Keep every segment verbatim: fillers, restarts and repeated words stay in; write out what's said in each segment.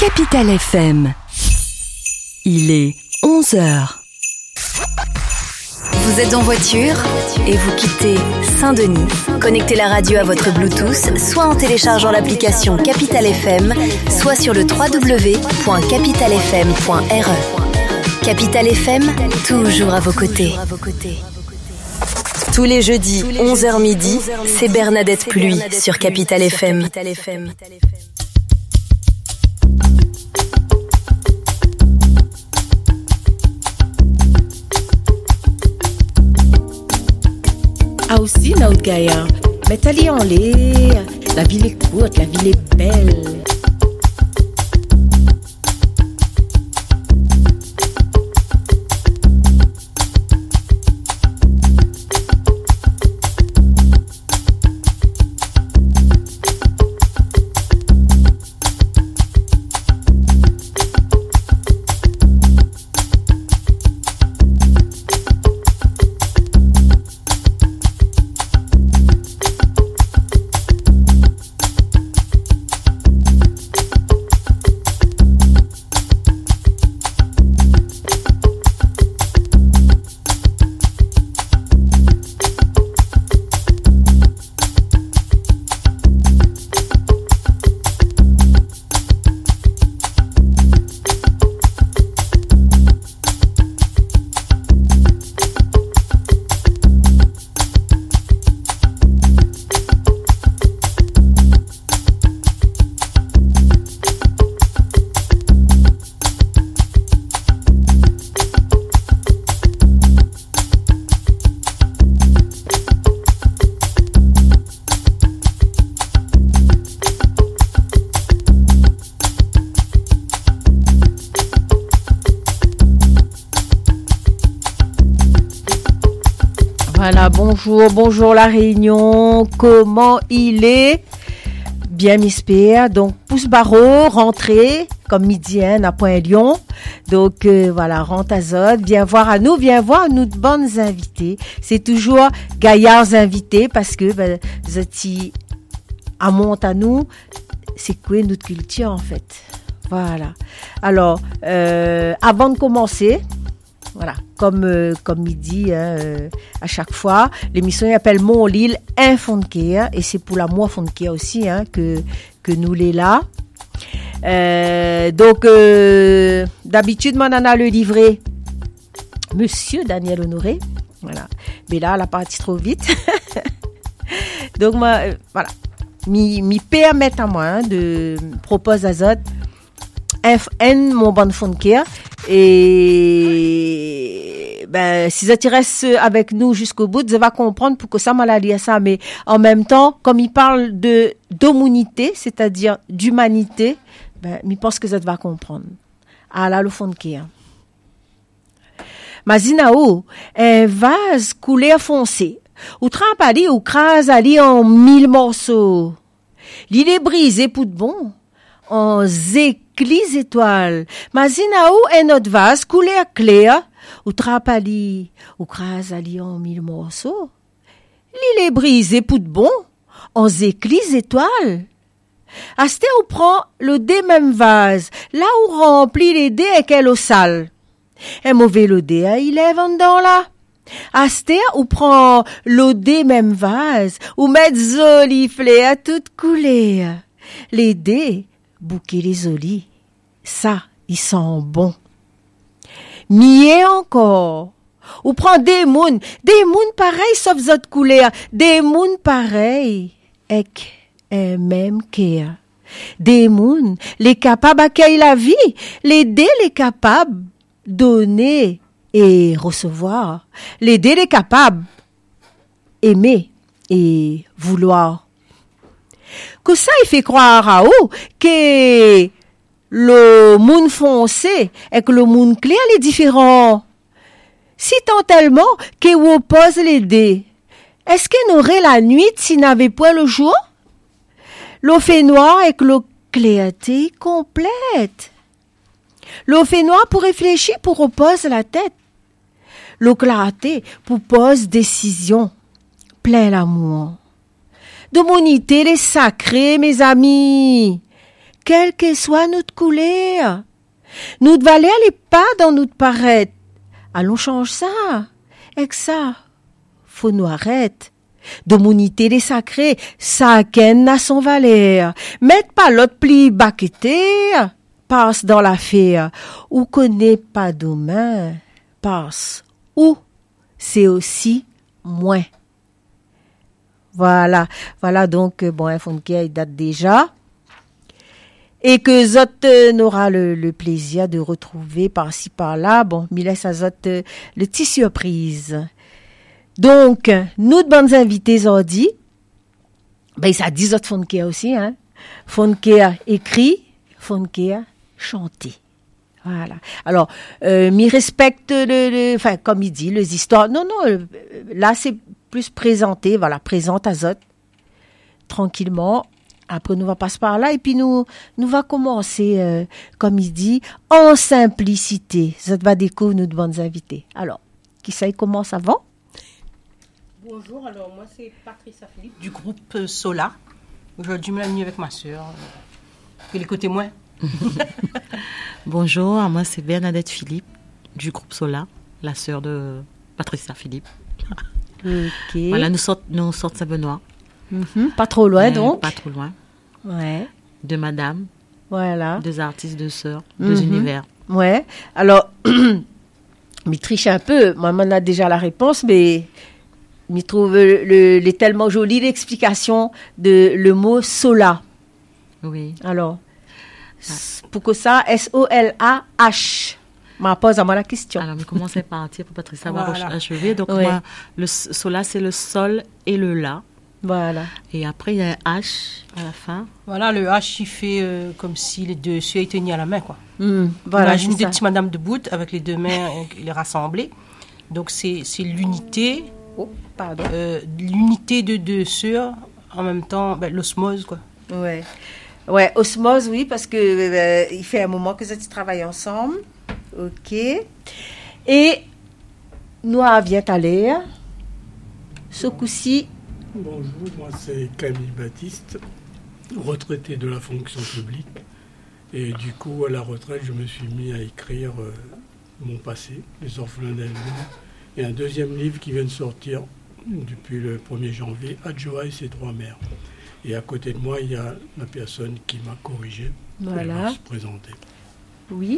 Capital F M. Il est onze heures. Vous êtes en voiture et vous quittez Saint-Denis. Connectez la radio à votre Bluetooth, soit en téléchargeant l'application Capital F M, soit sur le w w w point capital f m point r e. Capital F M, toujours à vos côtés. Tous les jeudis, onze heures midi, c'est Bernadette Pluie sur Capital F M. Ah aussi, notre Gaïa, mais t'allais en l'air, la ville est courte, la ville est belle. Voilà, bonjour, bonjour la Réunion, comment il est? Bien m'espère, donc pouce barreau, rentrée, comme midi, hein, à Pointe-Lyon. Donc euh, voilà, rentre à Zod, viens voir à nous, viens voir nous de bonnes invités. C'est toujours gaillards invités parce que ben, Zoti à monte à nous, c'est quoi notre culture en fait. Voilà. Alors, euh, avant de commencer, voilà, comme euh, comme midi hein, euh, à chaque fois, l'émission s'appelle Mon Lille Infonker et c'est pour la moi Fonker aussi hein, que que nous les là. Euh, donc euh, d'habitude, mon a le livret Monsieur Daniel Honoré, voilà. Mais là, elle a parti trop vite. donc moi, euh, voilà, m'y m'y permettre à moi hein, de propose à Zod un mon bon Fonker. Et ben, si ça reste avec nous jusqu'au bout, vous allez comprendre pourquoi ça m'a dit ça. Mais en même temps, comme il parle de d'humanité, c'est-à-dire d'humanité, ben, je pense que ça va comprendre. Ah là, le fond de qui? Mazinao, un vase couleur foncé, ou trempe ali ou crase ali en mille morceaux. L'île est brisée pour de bon. En éclis étoiles. Mazinao un autre vase couleur clair, ou trapali, ou crase ali en mille morceaux. L'île est brisée pour de bon, en éclis étoiles. Asté ou prend le dé même vase, là où remplit les dés et qu'elle au sale. Un mauvais le dé, hein, il est vendant là. Asté ou prend le dé même vase, ou met joli flé à toute couleur. Les dés, bouquet les olis, ça, ils sont bons. Mieux encore, ou prend des mounes, des mounes pareils sauf autres couleurs, des mounes pareils, avec un même cœur. Des mounes, les capables accueillent la vie, les dés les capables donner et recevoir, les dés les capables aimer et vouloir. Que ça, il fait croire à eux que le monde foncé et que le monde clair est différent. Si tant tellement que vous oppose les dés, est-ce qu'on aurait la nuit s'il n'avait point le jour? L'eau fait noir et que l'eau clarté complète. L'eau fait noir pour réfléchir, pour repose la tête. L'eau clarté pour pose décision. Plein l'amour. De monité les sacrés, mes amis. quelle que soit notre couleur. Notre valeur n'est pas dans notre paraître. Allons change ça. Et que ça, faut nous arrêter. D'immunité des sacrés, chacun a son valeur. Mette pas l'autre pli baqueté, passe dans l'affaire. Ou connaît pas demain, passe. Ou c'est aussi moins. Voilà, voilà donc, bon, un fond qui date déjà. Et que Zot euh, n'aura le, le plaisir de retrouver par-ci par-là. Bon, il laisse à Zot euh, le petit surprise. Donc, nous de bonnes invités aujourd'hui, ben ça dit Zot Fonker aussi, hein. Fonker écrit, Fonker chanté. Voilà. Alors, euh, m'y respecte le, le, enfin, comme il dit, les histoires. Non, non, euh, là c'est plus présenté, voilà, présente à Zot, tranquillement. Après, nous va passer par là et puis nous, nous va commencer, euh, comme il dit, en simplicité. Ça va découvrir nos bonnes invités. Alors, qui ça, il commence avant? Bonjour, alors moi c'est Patricia Philippe du groupe euh, Sola. Aujourd'hui, je me suis avec ma soeur. Euh, et les côtés moins. Bonjour, moi c'est Bernadette Philippe du groupe Sola, la sœur de Patricia Philippe. Ok. Voilà, nous sortons nous sortons Saint-Benoît. Mm-hmm. Pas trop loin, Euh, donc. Pas trop loin. Ouais. Deux madames, Voilà. deux artistes, deux sœurs, deux Mhm. univers. Ouais. Alors, m'y triche un peu. Moi, on a déjà la réponse, mais m'y trouve le, le, les tellement jolie l'explication de le mot sola. Oui. Alors, s- pour que ça, S O L A H. Ma pose à moi la question. Alors, je commence à partir pour Patricia avoir Voilà. achevé. Donc, Ouais. moi, le s- Sola, c'est le sol et le la. Voilà. Et après, il y a un H à la fin. Voilà, le H, il fait euh, comme si les deux sœurs étaient tenaient à la main, quoi. Hmm, voilà. Imagine c'est des ça. petites madames debout avec les deux mains euh, les rassemblées. Donc, c'est, c'est l'unité, Oh, pardon. euh, l'unité de deux sœurs, en même temps, ben, l'osmose, quoi. Ouais. Ouais, osmose, oui, parce que euh, il fait un moment que ça tu travaillent ensemble. Ok. Et nous vient à l'air. Ce coup-ci, Bonjour, moi c'est Camille Baptiste, retraité de la fonction publique. Et du coup, à la retraite, je me suis mis à écrire euh, mon passé, Les orphelins d'Elbourg, et un deuxième livre qui vient de sortir depuis le premier janvier, Adjoa et ses trois mères. Et à côté de moi, il y a la personne qui m'a corrigé. Voilà. Elle va se présenter. oui.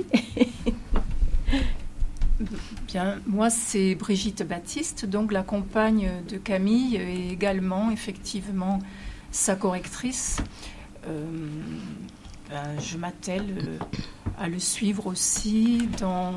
Bien, moi c'est Brigitte Baptiste, donc la compagne de Camille et également effectivement sa correctrice. Euh, ben, je m'attelle euh, à le suivre aussi dans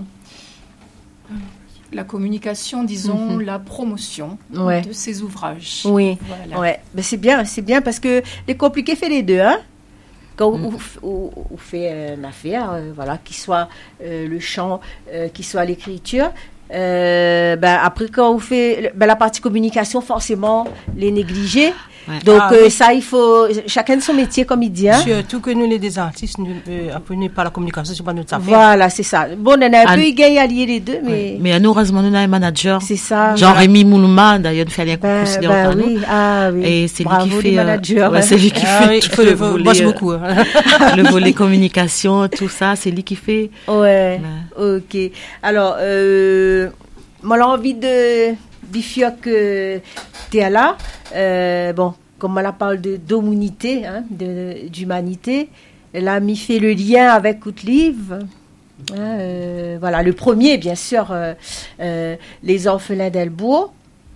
euh, la communication, disons, Mhm. la promotion Ouais. de ses ouvrages. Oui. Voilà. Ouais. Ben, c'est bien, c'est bien parce que les compliqués fait les deux, hein. Quand Mm. on, on- on fait une affaire, euh, voilà, qui soit euh, le chant, euh, qui soit l'écriture, euh, ben après quand on fait ben, la partie communication, forcément les négliger. Ouais. Donc Ah, euh, oui. ça, il faut chacun de son métier, comme il dit. Hein. Surtout que nous, les des artistes, nous, euh, apprenez pas la communication, c'est pas notre affaire. Voilà, c'est ça. Bon, on a un Ah, peu égaye à lier les deux, mais Ouais. Mais nous, heureusement, nous avons un manager. c'est ça. Jean-Rémy Moulouma, d'ailleurs, nous fait aller un Ben, coucou ben à nous. oui, ah oui. Et c'est lui Bravo qui fait. les euh, managers. ouais, hein. c'est lui qui Ah fait oui, il tout faut le le volet, bosse euh, beaucoup. hein. le volet communication, tout ça, c'est lui qui fait. Ouais. Ouais. Ok. Alors, euh, moi, j'ai envie de bifioc euh, t'es là. Euh, bon, comme on la parle de d'humanité, hein, de d'humanité, là, m'y fait le lien avec tout livre. Hein, euh, voilà, le premier, bien sûr, euh, euh, Les orphelins d'Elbourg.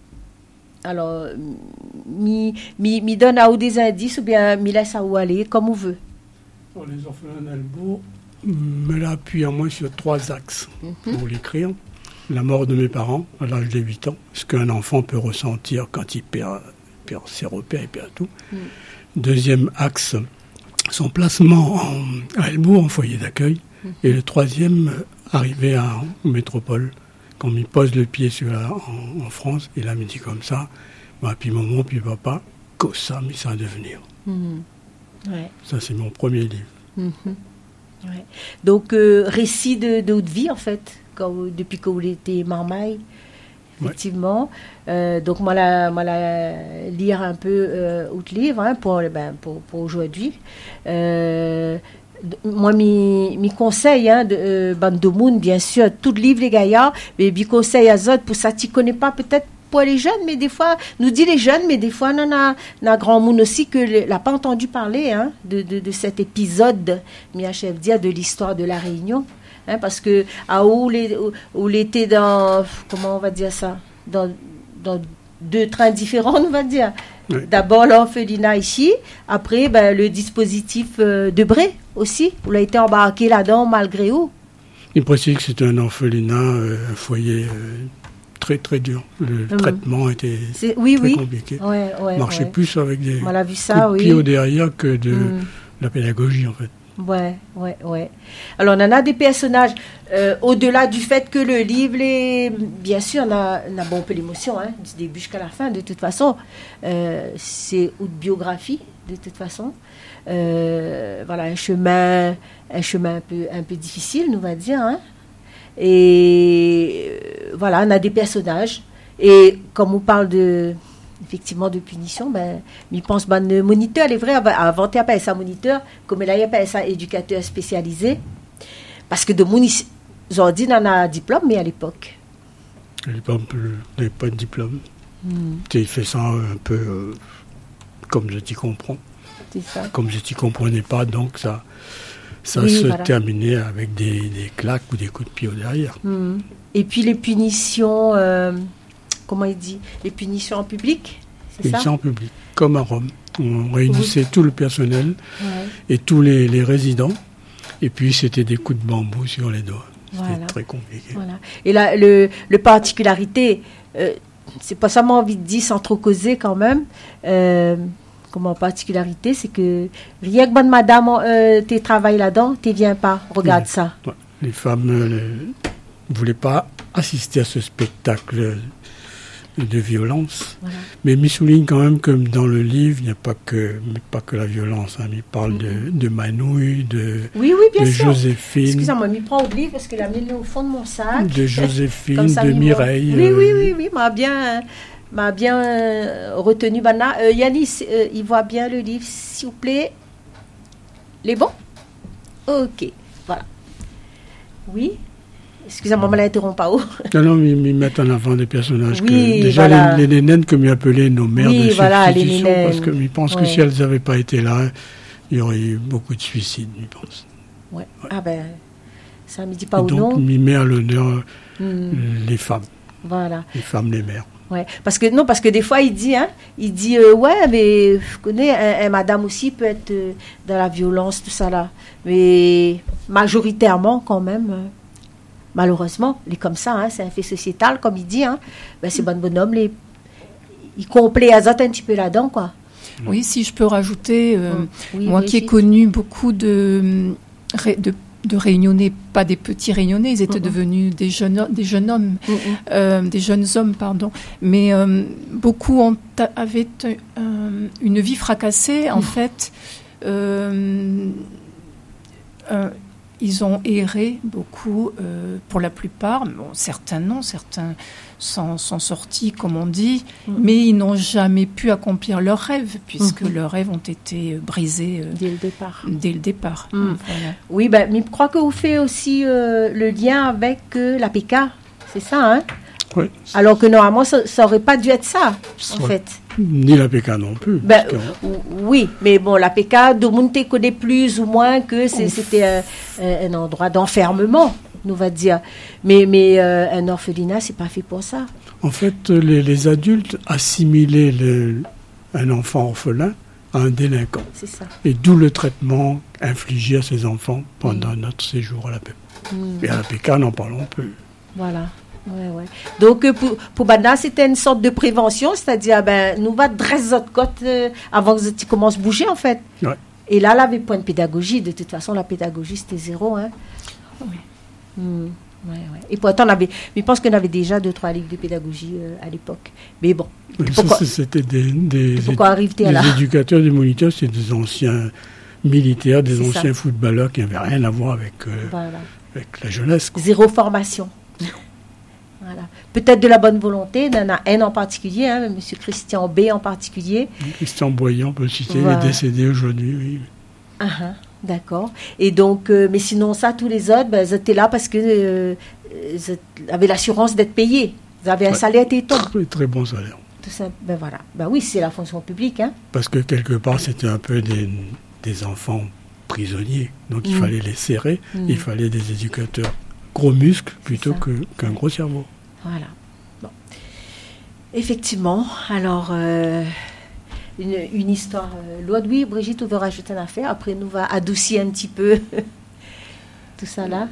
Alors, m'y m'y m'y donne à ou des indices ou bien m'y laisse à où aller, comme on veut. Pour les orphelins d'Elbourg, me l'a appuyé à moi sur trois axes pour l'écrire. La mort de mes parents à l'âge de huit ans, ce qu'un enfant peut ressentir quand il perd, perd ses repères, il perd tout. Mm. Deuxième axe, son placement en, à Elbourg, en foyer d'accueil. Et le troisième, euh, arrivé à, en métropole, quand on m'y pose le pied sur la, en, en France, et là, il me dit comme ça, bah, puis maman, puis papa, que ça, mais ça va devenir. Mhm. Ouais. Ça, c'est mon premier livre. Mhm. Ouais. Donc, euh, récit de, de haute vie, en fait, quand, vous- depuis que vous étiez marmaille, effectivement. Euh, donc, moi, la, moi la, lire un peu euh, autre livre hein, pour, ben, pour, pour aujourd'hui. Euh, moi, mes, mes conseils, hein, de euh, Bande de Moun, bien sûr, tout livre les gaillards, mais mes conseils à Zod, pour ça, tu connais pas peut-être pour les jeunes, mais des fois, nous dit les jeunes, mais des fois, on a, on a grand monde aussi que n'a pas entendu parler hein, de, de, de cet épisode, mi achève dire, de l'histoire de la Réunion. Hein, parce que, à où les, où, où était dans, comment on va dire ça, dans, dans deux trains différents, on va dire. Oui. D'abord l'orphelinat ici, après ben, le dispositif euh, de Bré aussi, où il a été embarqué là-dedans malgré où. Il précise que c'était un orphelinat, euh, un foyer euh, très très dur. Le mmh. traitement était c'est, oui, très oui. compliqué. Ouais, ouais, marchait ouais. plus avec des on a vu ça, coups de oui. pied au derrière que de mmh. la pédagogie en fait. Ouais, ouais, ouais. Alors, on en a des personnages, euh, au-delà du fait que le livre, les... bien sûr, on a, on a bon peu l'émotion, hein, du début jusqu'à la fin, de toute façon. Euh, c'est une biographie, de toute façon. Euh, voilà, un chemin, un chemin un peu, un peu difficile, nous va dire. Hein. Et euh, voilà, on a des personnages. Et comme on parle de... effectivement de punition, ben, je pense que le moniteur, il est vrai, avant de appeler ça moniteur, comme il a appelé ça éducateur spécialisé, parce que de mon ils ont dit qu'on a un diplôme, mais à l'époque. À l'époque, il n'y avait pas de diplôme. Mm. Il fait ça un peu euh, comme je t'y comprends. C'est ça. Comme je t'y comprenais pas, donc ça, ça oui, se voilà. terminait avec des, des claques ou des coups de pied au derrière. Mm. Et puis les punitions... Euh, comment il dit, les punitions en public, c'est ça? Punitions en public, comme à Rome. On réunissait oui. tout le personnel ouais. et tous les, les résidents, et puis c'était des coups de bambou sur les doigts. C'était voilà. très compliqué. Voilà. Et là, le, le particularité, euh, c'est pas seulement envie de dire sans trop causer quand même, euh, comme en particularité, c'est que rien que bonne madame, euh, tu travailles là-dedans, tu viens pas, regarde oui. ça. Ouais. Les femmes ne euh, voulaient pas assister à ce spectacle de violence. Voilà. Mais il souligne quand même que dans le livre, il n'y a pas que, pas que la violence. Hein. Il parle mm-hmm. de, de Manouille, de, oui, oui, bien de sûr. Joséphine. Excusez-moi, il prend au livre parce qu'il a mis au fond de mon sac. De Joséphine, ça, de Mireille. Oui, euh... oui, oui, oui, m'a bien, m'a bien euh, retenu. Maintenant, euh, Yanis, euh, il voit bien le livre, s'il vous plaît. Les bons? Ok, voilà. Oui. Excusez-moi, je ne l'interromps pas. Non, non, mais ils mettent en avant des personnages. Oui, que, déjà, voilà. les, les nénènes, comme ils appelaient nos mères oui, de voilà, substitution, les parce qu'ils pensent ouais. que si elles n'avaient pas été là, il y aurait eu beaucoup de suicides, ils pensent. Ouais. Ouais. Ah ben, ça ne me dit pas Et ou donc, non. Donc, il met à l'honneur mm. les femmes. Voilà. Les femmes, les mères. Ouais. Parce que, non, parce que des fois, il dit, hein, il dit, euh, ouais, mais, je connais, un, un madame aussi peut être euh, dans la violence, tout ça là. Mais, majoritairement, quand même... Euh, malheureusement, les comme ça, hein, c'est un fait sociétal, comme il dit. Hein, ben c'est bon bonhomme, les, il complète un petit peu là-dedans, quoi. Oui, si je peux rajouter, euh, oui, moi oui, qui ai connu beaucoup de, de, de Réunionnais, pas des petits Réunionnais, ils étaient mm-hmm. devenus des jeunes, des jeunes hommes, mm-hmm. euh, des jeunes hommes, pardon. Mais euh, beaucoup ont, avaient euh, une vie fracassée, en mm. fait. Euh, euh, Ils ont erré beaucoup, euh, pour la plupart. Bon, certains non, certains sont, sont sortis, comme on dit, mmh. mais ils n'ont jamais pu accomplir leurs rêves, puisque mmh. leurs rêves ont été brisés euh, dès le départ. Dès le départ. Mmh. Voilà. Oui, ben, mais je crois que vous faites aussi euh, le lien avec euh, l'A P K, c'est ça, hein? Oui. Alors que normalement, ça n'aurait pas dû être ça, en ouais. fait. Ni l'A P K non plus. Ben, que... Oui, mais bon, l'A P K, tout le monde connaît plus ou moins que c'est, c'était un, un endroit d'enfermement, on va dire. Mais, mais euh, un orphelinat, c'est pas fait pour ça. En fait, les, les adultes assimilaient le, un enfant orphelin à un délinquant. C'est ça. Et d'où le traitement infligé à ces enfants pendant mmh. notre séjour à l'A P K. Mmh. Et à l'A P K, n'en parlons plus. Voilà. Ouais, ouais. Donc, pour, pour Bana, c'était une sorte de prévention, c'est-à-dire, ben, nous va dresser notre côte euh, avant que tu commences à bouger, en fait. Ouais. Et là, là, avait point de pédagogie. De toute façon, la pédagogie, c'était zéro. Hein. Oui. Mmh. Ouais, ouais. Et pourtant, on avait, je pense qu'on avait déjà deux, trois livres de pédagogie euh, à l'époque. Mais bon. Oui, pourquoi, ça, c'était des, des, pourquoi éd- des éducateurs, des moniteurs, c'est des anciens militaires, des c'est anciens ça. footballeurs qui n'avaient rien à voir avec, euh, voilà. avec la jeunesse. Quoi. Zéro formation. Voilà. Peut-être de la bonne volonté, il y en a un en particulier, hein, M. Christian B en particulier. Christian Boyan, on peut citer, voilà. Il est décédé aujourd'hui, oui. Uh-huh. D'accord. Et donc, euh, mais sinon, ça, tous les autres, ben, ils étaient là parce que euh, ils avaient l'assurance d'être payés. Ils avaient un Ouais. salaire téton. Très, très bon salaire. Tout ça, ben voilà. Ben oui, c'est la fonction publique, hein. Parce que quelque part, c'était un peu des, des enfants prisonniers. Donc il Mm. fallait les serrer. Mm. Il fallait des éducateurs gros muscles plutôt ça. que, qu'un gros cerveau. Voilà. Bon. Effectivement. Alors, euh, une, une histoire euh, lourde. Oui, Brigitte, tu veux rajouter une affaire. Après, nous va adoucir un petit peu tout ça là.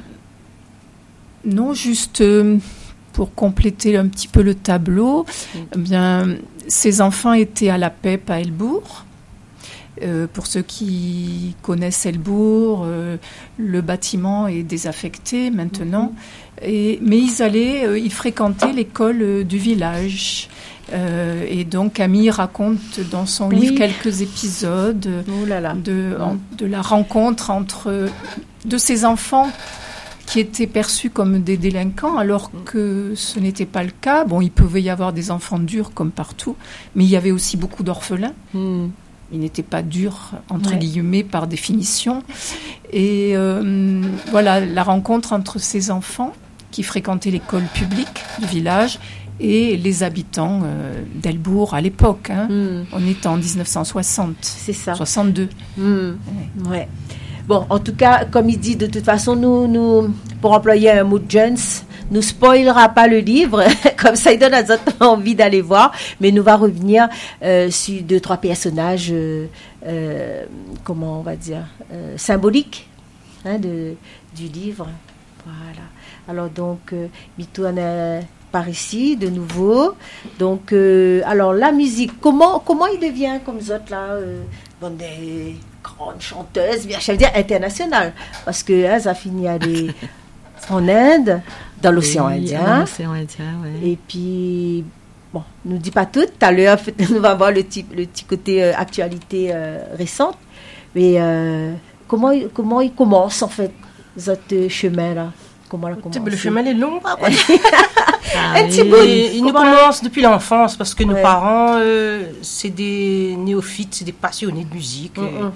Non, juste euh, pour compléter un petit peu le tableau, eh bien, ces enfants étaient à la P E P à Elbourg. Euh, pour ceux qui connaissent Elbourg, euh, le bâtiment est désaffecté maintenant. Et, mais ils allaient, euh, ils fréquentaient l'école euh, du village. Euh, et donc Camille raconte dans son Oui. livre quelques épisodes euh, Oh là là. de, en- de la rencontre entre de ces enfants qui étaient perçus comme des délinquants alors que ce n'était pas le cas. Bon, il pouvait y avoir des enfants durs comme partout, mais il y avait aussi beaucoup d'orphelins. Hmm. Ils n'étaient pas durs, entre Ouais. guillemets, par définition. Et euh, voilà, la rencontre entre ces enfants qui fréquentaient l'école publique du village et les habitants euh, d'Elbourg à l'époque. Hein. Hmm. On est en dix-neuf cent soixante, C'est ça. soixante-deux. Hmm. Ouais. Bon, en tout cas, comme il dit, de toute façon, nous, nous pour employer un mot de Jones, nous spoilera pas le livre, comme ça il donne à nous envie d'aller voir, mais nous va revenir euh, sur deux, trois personnages, euh, euh, comment on va dire, euh, symboliques hein, de, du livre. Voilà. Alors donc, euh, Mito, on est par ici, de nouveau. Donc, euh, alors la musique, comment, comment il devient comme ça là euh, bon, des grandes chanteuses, bien, je veux dire internationales, parce que hein, ça finit à aller en Inde, dans l'océan Oui, Indien. dans l'océan Indien, ouais. Et puis, bon, nous dit pas tout. Tout à l'heure, nous va voir le petit, le petit côté euh, actualité euh, récente. Mais euh, comment, il- comment il commence, en fait, votre chemin-là? Comment il a commencé? Le chemin est long, quoi. Ah Un petit oui. bout. Et il nous Comment- commence depuis l'enfance parce que nos Ouais. parents, euh, c'est des néophytes, c'est des passionnés de musique. Mm, euh, mm.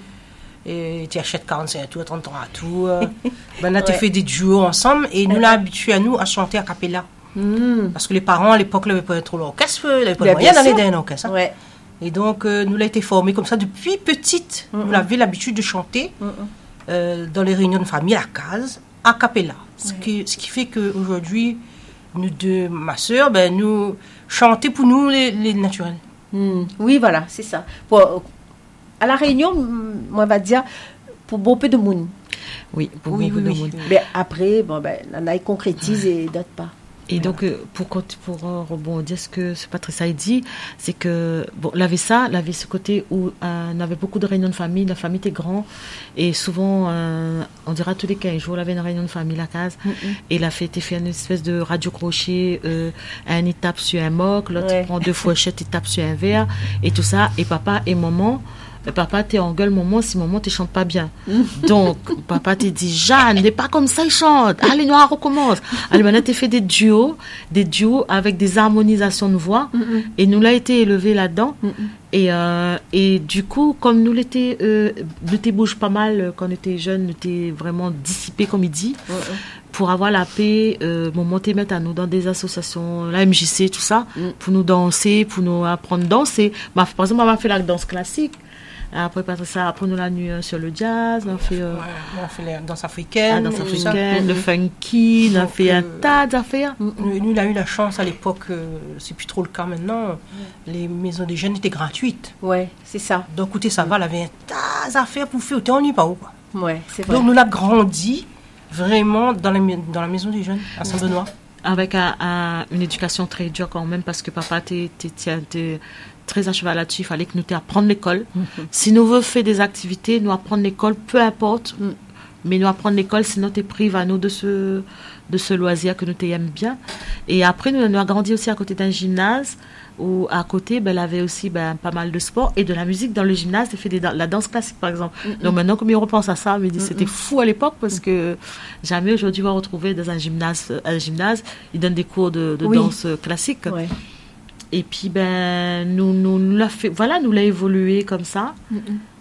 Et tu achètes quarante-cinq tours, trente ans à tout. euh. Ben là, tu Ouais. fait des duos ensemble et nous l'a habitué à nous à chanter a cappella. Hmm. Parce que les parents, à l'époque, n'avaient pas trop l'orchestre, ils n'avaient pas Bien, de moyens bien d'aller sûr. dans un orchestre. hein. Ouais. Et donc, euh, nous l'a été formé comme ça depuis petite. Mm, Nous mm. l'avons l'habitude de chanter Mm, mm. euh, dans les réunions de famille à case, a cappella. Ce, Ouais. qui, ce qui fait qu'aujourd'hui, nous deux, ma soeur, ben, nous chanter pour nous les, les naturels. Hmm. Oui, voilà, c'est ça. Pour, à la Réunion, hmm, moi, on va dire, pour beaucoup de monde. Oui, pour Oui, beaucoup oui, de oui. monde. Mais après, bon, ben, on a concrétise et d'autres pas. Et donc, euh, pour, cont- pour euh, rebondir ce que ce Patricia a dit, c'est que, bon, elle avait ça, elle avait ce côté où euh, on avait beaucoup de réunions de famille, la famille était grande, et souvent, euh, on dira tous les quinze jours, elle avait une réunion de famille à la case, et elle a fait, été fait une espèce de radio-crochet, euh, un il tape sur un moque, l'autre Ouais. il prend deux fouechettes, il tape sur un verre, et tout ça, et papa et maman, euh, papa t'es en gueule maman si maman tu chantes pas bien. Donc papa te dit Jeanne n'est pas comme ça il chante, allez nous on recommence. Allez maintenant tu fait des duos, des duos avec des harmonisations de voix et nous l'a été élevé là-dedans. Et, euh, et du coup, comme nous l'étions, euh, nous t'es bouge pas mal euh, quand on était jeune, nous t'es vraiment dissipé comme il dit. Pour avoir la paix, euh, bon, monter mettre à nous dans des associations, la M J C, tout ça, pour nous danser, pour nous apprendre à danser. Ma, par exemple, on m'a fait la danse classique. Après, Patricia, après nous la nuit euh, sur le jazz, on a fait, euh, Ouais, on a fait la danse la africaine. danse et tout ça. africaine, le funky, on a Donc, fait un euh, tas d'affaires. Nous, nous, il a eu la chance à l'époque, euh, c'est plus trop le cas maintenant, les maisons des jeunes étaient gratuites. Ouais, c'est ça. Donc, écoutez, ça va, elle avait un tas d'affaires pour faire, on n'y pas où. Quoi. Ouais, c'est vrai. Donc, nous l'avons grandi vraiment dans la, dans la maison des jeunes, à Saint-Benoît. Avec un- un- une éducation très dure quand même, parce que papa t'es, t'es, t'es- t'es très à cheval là-dessus, il fallait que nous t'apprendre l'école. Si nous voulons faire des activités, nous apprendre l'école, peu importe, Mm. mais nous apprendre l'école, sinon tu prives à nous de ce, de ce loisir que nous t'aimons bien. Et après, nous, nous avons grandi aussi à côté d'un gymnase, où à côté, ben, elle avait aussi ben, pas mal de sport et de la musique dans le gymnase, elle fait des, dan- la danse classique par exemple. Donc maintenant, comme il repense à ça, il me dit c'était fou à l'époque parce que jamais aujourd'hui on va retrouver dans un gymnase, un gymnase, ils donnent des cours de, de Oui. danse classique. Ouais. Et puis ben nous nous, nous l'a fait, voilà, nous l'a évolué comme ça.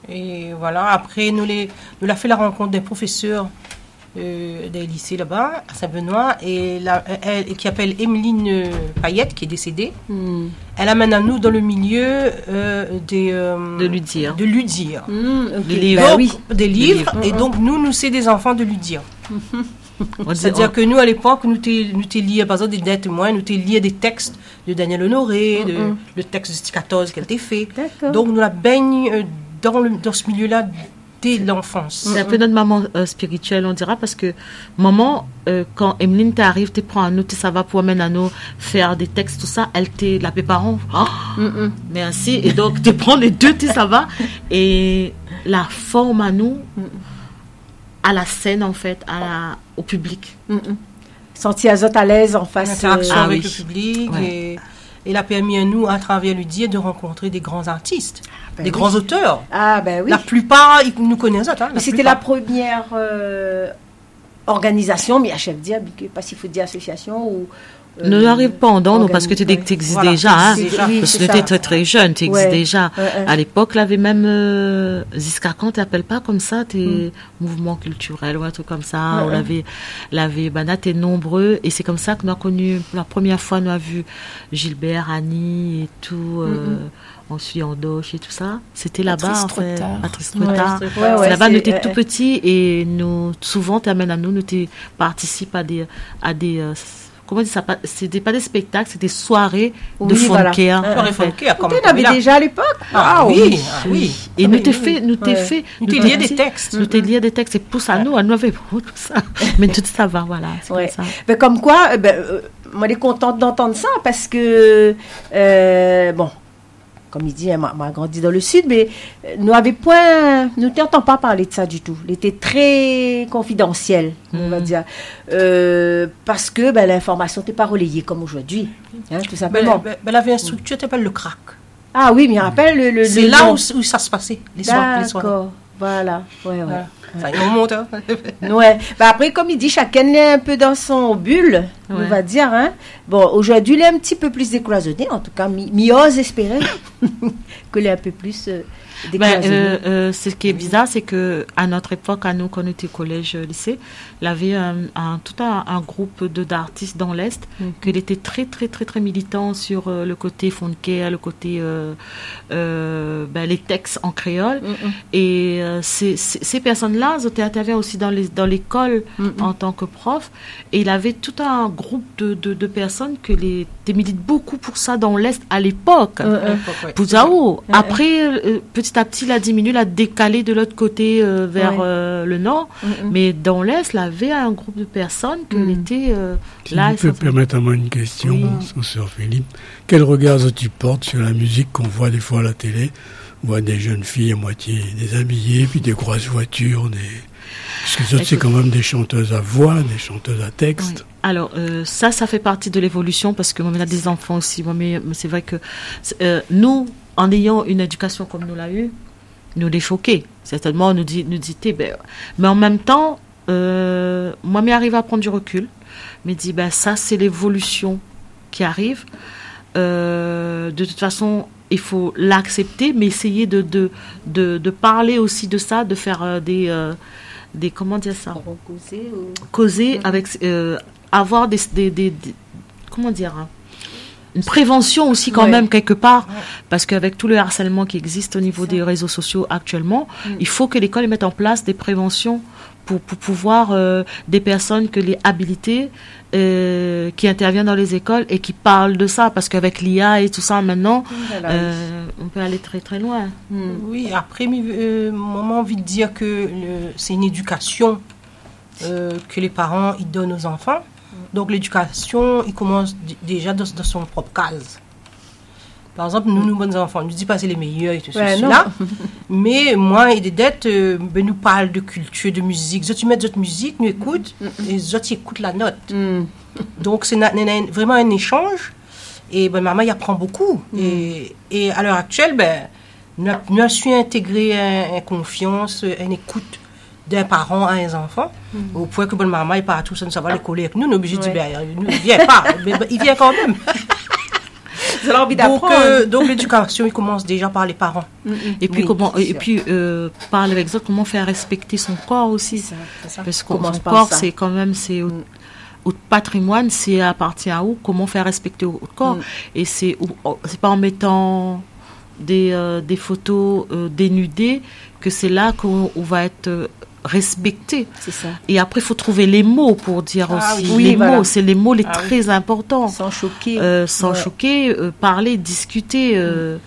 Et voilà, après, nous, les, nous l'a fait la rencontre d'un professeur euh, des lycées là-bas, à Saint-Benoît, et la, elle, qui s'appelle Emeline Payette, qui est décédée. Mm. Elle amène à nous dans le milieu euh, des... Euh, de l'Udir. De l'Udir. Mm, okay. Des livres. Ben, donc, oui. Des livres. Des livres. Et mm-hmm. donc, nous, nous, c'est des enfants de l'Udir. Mm-hmm. C'est-à-dire que nous, à l'époque, nous t'es liés, par exemple, des témoins, nous t'es liés des textes de Daniel Honoré, mm-hmm. de, le texte de quatorze qu'elle t'a fait. Donc, nous la baigne euh, dans, le, dans ce milieu-là dès l'enfance. C'est un peu notre maman euh, spirituelle, on dira, parce que maman, euh, quand Emeline t'arrive, tu prends un nous, ça va pour amener à nous faire des textes, tout ça, elle t'est la parents. Oh, mm-mm. Mais ainsi, et donc tu prends les deux, ça va, et la forme à nous, mm-mm. à la scène en fait, à la, au public. Mm-mm. Sentir les autres à l'aise en face. L'interaction euh, avec ah, le public ouais. et, et l'a permis à nous, à travers l'Udir, de rencontrer des grands artistes. Ben des oui. grands auteurs. Ah, ben oui. La plupart, ils nous connaissent. Hein, la c'était la première euh, organisation, mais à chef dire, pas s'il faut dire association ou. Euh, ne n'arrive pas en dents, parce que tu ouais. existes voilà, déjà. Hein, oui, parce que tu étais très très jeune, tu existes ouais. déjà. Ouais, ouais. À l'époque, il y avait même. Euh, Ziska, quand tu n'appelles pas comme ça, tes mm. mouvements culturels ou un truc comme ça. Ouais, on l'avait. l'avait Bana, t'es nombreux. Et c'est comme ça que nous avons connu. La première fois, nous avons vu Gilbert, Annie et tout. Euh, mm-hmm. On suit en doche et tout ça. C'était là-bas, en fait. À Tristretard. Ouais, ouais, ouais, là-bas, nous étions tout petits et nous, souvent, tu amènes à nous, nous participes à des, à des, euh, comment on dit ça, c'était pas des spectacles, c'était des soirées oui, de funkeer. Voilà. Soirées funkeer, comme tu l'avais déjà à l'époque. Ah, ah oui, ah, oui. Et ah, nous t'es fait, nous t'es fait. Nous t'es lié des textes. Nous t'es lié des textes. Et pousse à nous, à nous avec tout ça. Mais tout ça va, voilà. C'est ouais. comme ça. Ben, comme quoi, ben, euh, moi, je suis contente d'entendre ça parce que, euh, bon, comme il dit, m'a, m'a grandi dans le sud, mais nous n'avions point, nous n'entendons pas parler de ça du tout. Il était très confidentiel, mmh. on va dire, euh, parce que ben, l'information n'était pas relayée comme aujourd'hui, hein, tout simplement. Ben, ben, ben, elle avait une structure qui s'appelle le crack. Ah oui, mais il rappelle le, le c'est le là où, où ça se passait, les soirs. D'accord, voilà, ouais, ouais. Voilà. Ça y remonte, hein. Ouais. Ben après, comme il dit, chacun est un peu dans son bulle, ouais. on va dire. Hein. Bon, aujourd'hui, il est un petit peu plus décloisonné, en tout cas, mi ose espérer qu'il est un peu plus euh, décloisonné. Ben, euh, euh, ce qui est bizarre, c'est que à notre époque, à nous, quand on était collège, lycée, il y avait un, un, tout un, un groupe de, d'artistes dans l'Est, mm-hmm. qu'il était très, très, très, très militant sur euh, le côté funkeer, le côté euh, euh, ben, les textes en créole. Mm-hmm. Et euh, c'est, c'est, ces personnes-là, ils interviennent aussi dans, les, dans l'école mm-hmm. en tant que prof. Et il avait tout un groupe de, de, de personnes que les militent beaucoup pour ça dans l'Est à l'époque. Mm-hmm. Pouzaou. Mm-hmm. Après, euh, petit à petit, il a diminué, il a décalé de l'autre côté euh, vers ouais. euh, le nord. Mm-hmm. Mais dans l'Est, il avait un groupe de personnes qui mm-hmm. étaient euh, si là. Tu peux permettre à moi une question, oui. Sœur Philippe. Quel regard tu portes sur la musique qu'on voit des fois à la télé? On voit des jeunes filles à moitié déshabillées, puis des grosses voitures, des... Parce que ça, c'est quand même des chanteuses à voix, des chanteuses à texte. Oui. Alors, euh, ça, ça fait partie de l'évolution, parce que moi, on a des enfants aussi. Moi, mais c'est vrai que euh, nous, en ayant une éducation comme nous l'a eu, nous les choqués. Certainement, nous dit, nous dit, ben, mais en même temps, euh, moi, m'y arrive à prendre du recul. Mais dit, ben, ça, c'est l'évolution qui arrive. Euh, de toute façon, il faut l'accepter, mais essayer de, de, de, de parler aussi de ça, de faire euh, des, euh, des... Comment dire ça ? Causer, ou... Causer avec... Euh, avoir des, des, des, des... Comment dire hein, une prévention aussi quand ouais. même quelque part, ouais. parce qu'avec tout le harcèlement qui existe au niveau des réseaux sociaux actuellement, mm. il faut que l'école mette en place des préventions pour, pour pouvoir euh, des personnes que les habilitées euh, qui interviennent dans les écoles et qui parlent de ça, parce qu'avec l'I A et tout ça maintenant, voilà. euh, on peut aller très très loin. Mm. Oui, après, euh, moi j'ai envie de dire que le, c'est une éducation euh, que les parents ils donnent aux enfants. Donc l'éducation, il commence d- déjà dans, dans son propre case. Par exemple, nous, nous, bons enfants, ne dis pas c'est les meilleurs et tout ouais, cela. Mais moi et des dettes, euh, ben, nous parlent de culture, de musique. Si tu mets d'autres musiques, nous écoutons, mm-hmm. et les autres écoutent la note. Mm. Donc c'est na, na, na, vraiment un échange. Et ben, maman y apprend beaucoup. Mm. Et, et à l'heure actuelle, ben, nous, nous avons su intégrer une confiance, une écoute d'un parent à un enfant, mm-hmm. au point que bonne maman il part tout ça, ça va les coller avec nous, nous obligés de dire, il ne vient pas, mais il vient quand même. Ils ont envie Donc, d'apprendre. euh, donc l'éducation, il commence déjà par les parents. Mm, mm. Et puis, Oui, comment, c'est et sûr. puis euh, par les autres, comment faire respecter son corps aussi. C'est ça, c'est ça. Parce que Commence son par corps, ça. c'est quand même, c'est au, Mm. au patrimoine, c'est appartient à où, comment faire respecter au, au corps. Mm. Et c'est, ou- c'est pas en mettant des, euh, des photos euh, dénudées que c'est là qu'on on va être euh, respecté. C'est ça. Et après, il faut trouver les mots pour dire Ah aussi. oui. les Oui, voilà. mots, c'est les mots les Ah oui. très importants. Sans choquer. Euh, sans Ouais. choquer, euh, parler, discuter. euh,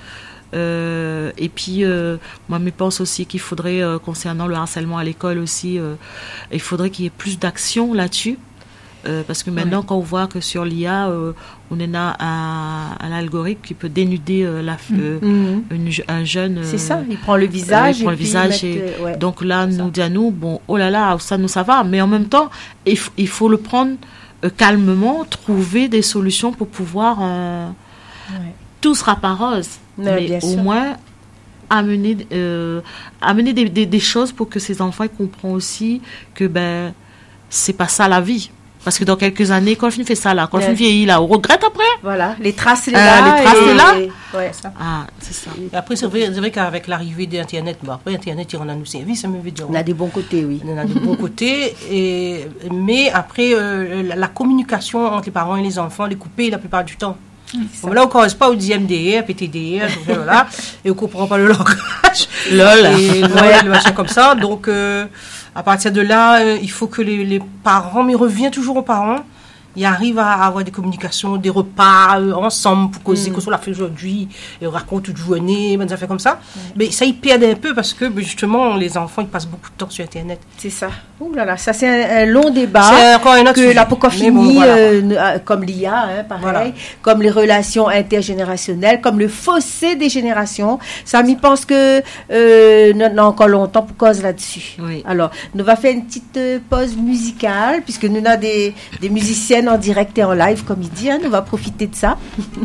euh, et puis, euh, moi, je pense aussi qu'il faudrait, euh, concernant le harcèlement à l'école aussi, euh, il faudrait qu'il y ait plus d'action là-dessus. Euh, parce que maintenant, quand on voit que sur l'I A, euh, on en a un, un algorithme qui peut dénuder euh, la, euh, Mhm. une je- un jeune. euh, C'est ça, il prend le visage. il prend et le puis visage il met, et- euh, ouais. Donc là, C'est ça. nous dit à nous, bon, oh là là, ça nous ça va, mais en même temps, il, f- il faut le prendre euh, calmement, trouver des solutions pour pouvoir. euh, Ouais. Tout sera pas rose, Ouais, mais bien au sûr. moins amener, euh, amener des, des, des choses pour que ces enfants ils comprennent aussi que ben c'est pas ça la vie. Parce que dans quelques années, quand on fait ça là, quand Ouais. on vieillit là, on regrette après. Voilà, les traces, les Euh, là. les traces, et- les là. Ouais. Ah, c'est ça. Et après, c'est vrai, c'est vrai qu'avec l'arrivée d'Internet, bon, après, Internet, il rend à nous service, ça me veut dire. On a des bons côtés, oui. On a de bons côtés, et, mais après, euh, la, la communication entre les parents et les enfants, elle est coupée la plupart du temps. Bon, là, on ne correspond pas au dixième D R, P T D R, tout ça, voilà, et on ne comprend pas le langage. Lol. Et ouais, le machin comme ça. Donc, euh, à partir de là, euh, il faut que les, les parents, mais il revient toujours aux parents, ils arrivent à avoir des communications, des repas euh, ensemble pour causer, Mm. que ce soit la fait aujourd'hui, et on raconte toute journée, des affaires comme ça. Mais ça, ils perdent un peu parce que, ben, justement, les enfants, ils passent beaucoup de temps sur Internet. C'est ça. Ouh là là, ça c'est un, un long débat. C'est encore un autre Que sujet. la Mais pocophonie, bon, voilà. euh, ne- euh, comme l'I A, hein, pareil, Voilà. comme les relations intergénérationnelles, comme le fossé des générations. Ça m'y pense que euh, nous avons encore longtemps pour cause là-dessus. Oui. Alors, nous va faire une petite euh, pause musicale, puisque nous avons des, des musiciennes en direct et en live, comme il dit. Hein, nous va profiter de ça.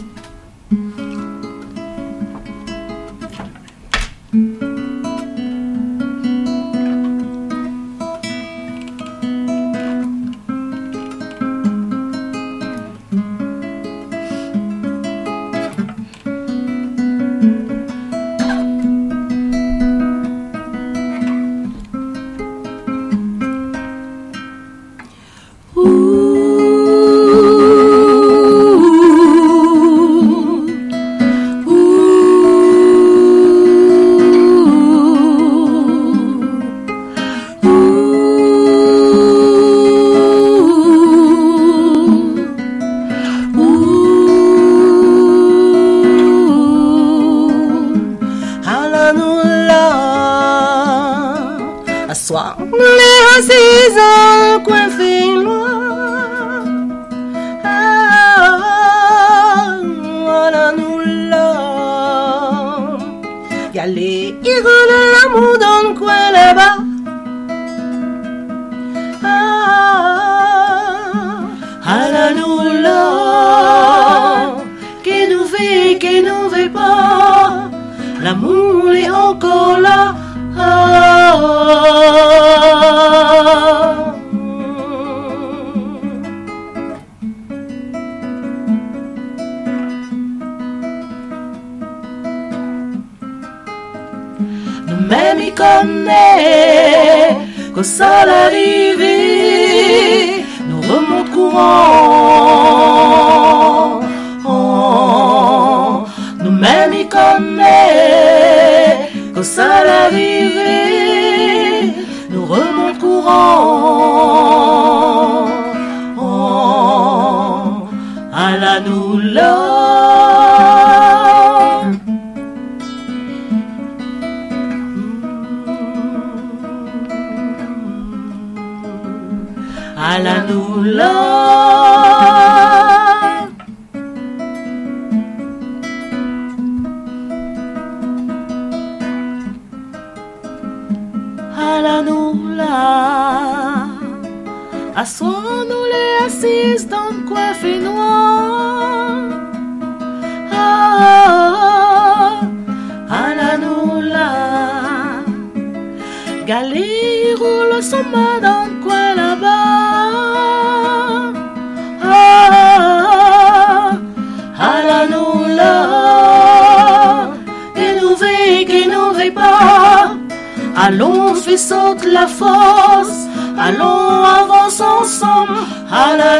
Soir, nous les assises en coin fin noir. Ah, voilà nous là. Y'a les héros de l'amour dans le coin là-bas. Ah, voilà nous là. Qui nous fait, qui nous fait pas. L'amour est encore là. Nous-mêmes y connaît qu'au sol arrivé, nous remonte courant. Oh, nous-mêmes y connaît qu'au sol arrivé, nous remonte courant. Oh, à la nous là. À la nous là. À la nous là. À soi nous les assises dans le coin fait noir. Ah, à la nous là. Galé roule son main dans le coin là-bas. Ah, à la nous là. puissante la force. Allons, avance ensemble, à la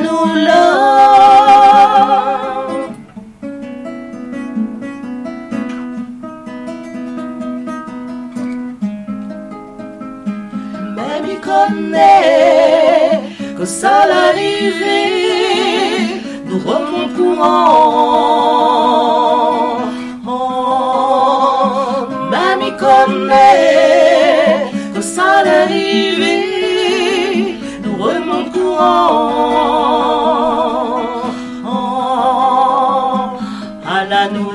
Même il connaît que ça l'arrivée, nous remontons courant. Oh, même il connaît que ça l'arrivée, nous remontons courant. Oh, à la nous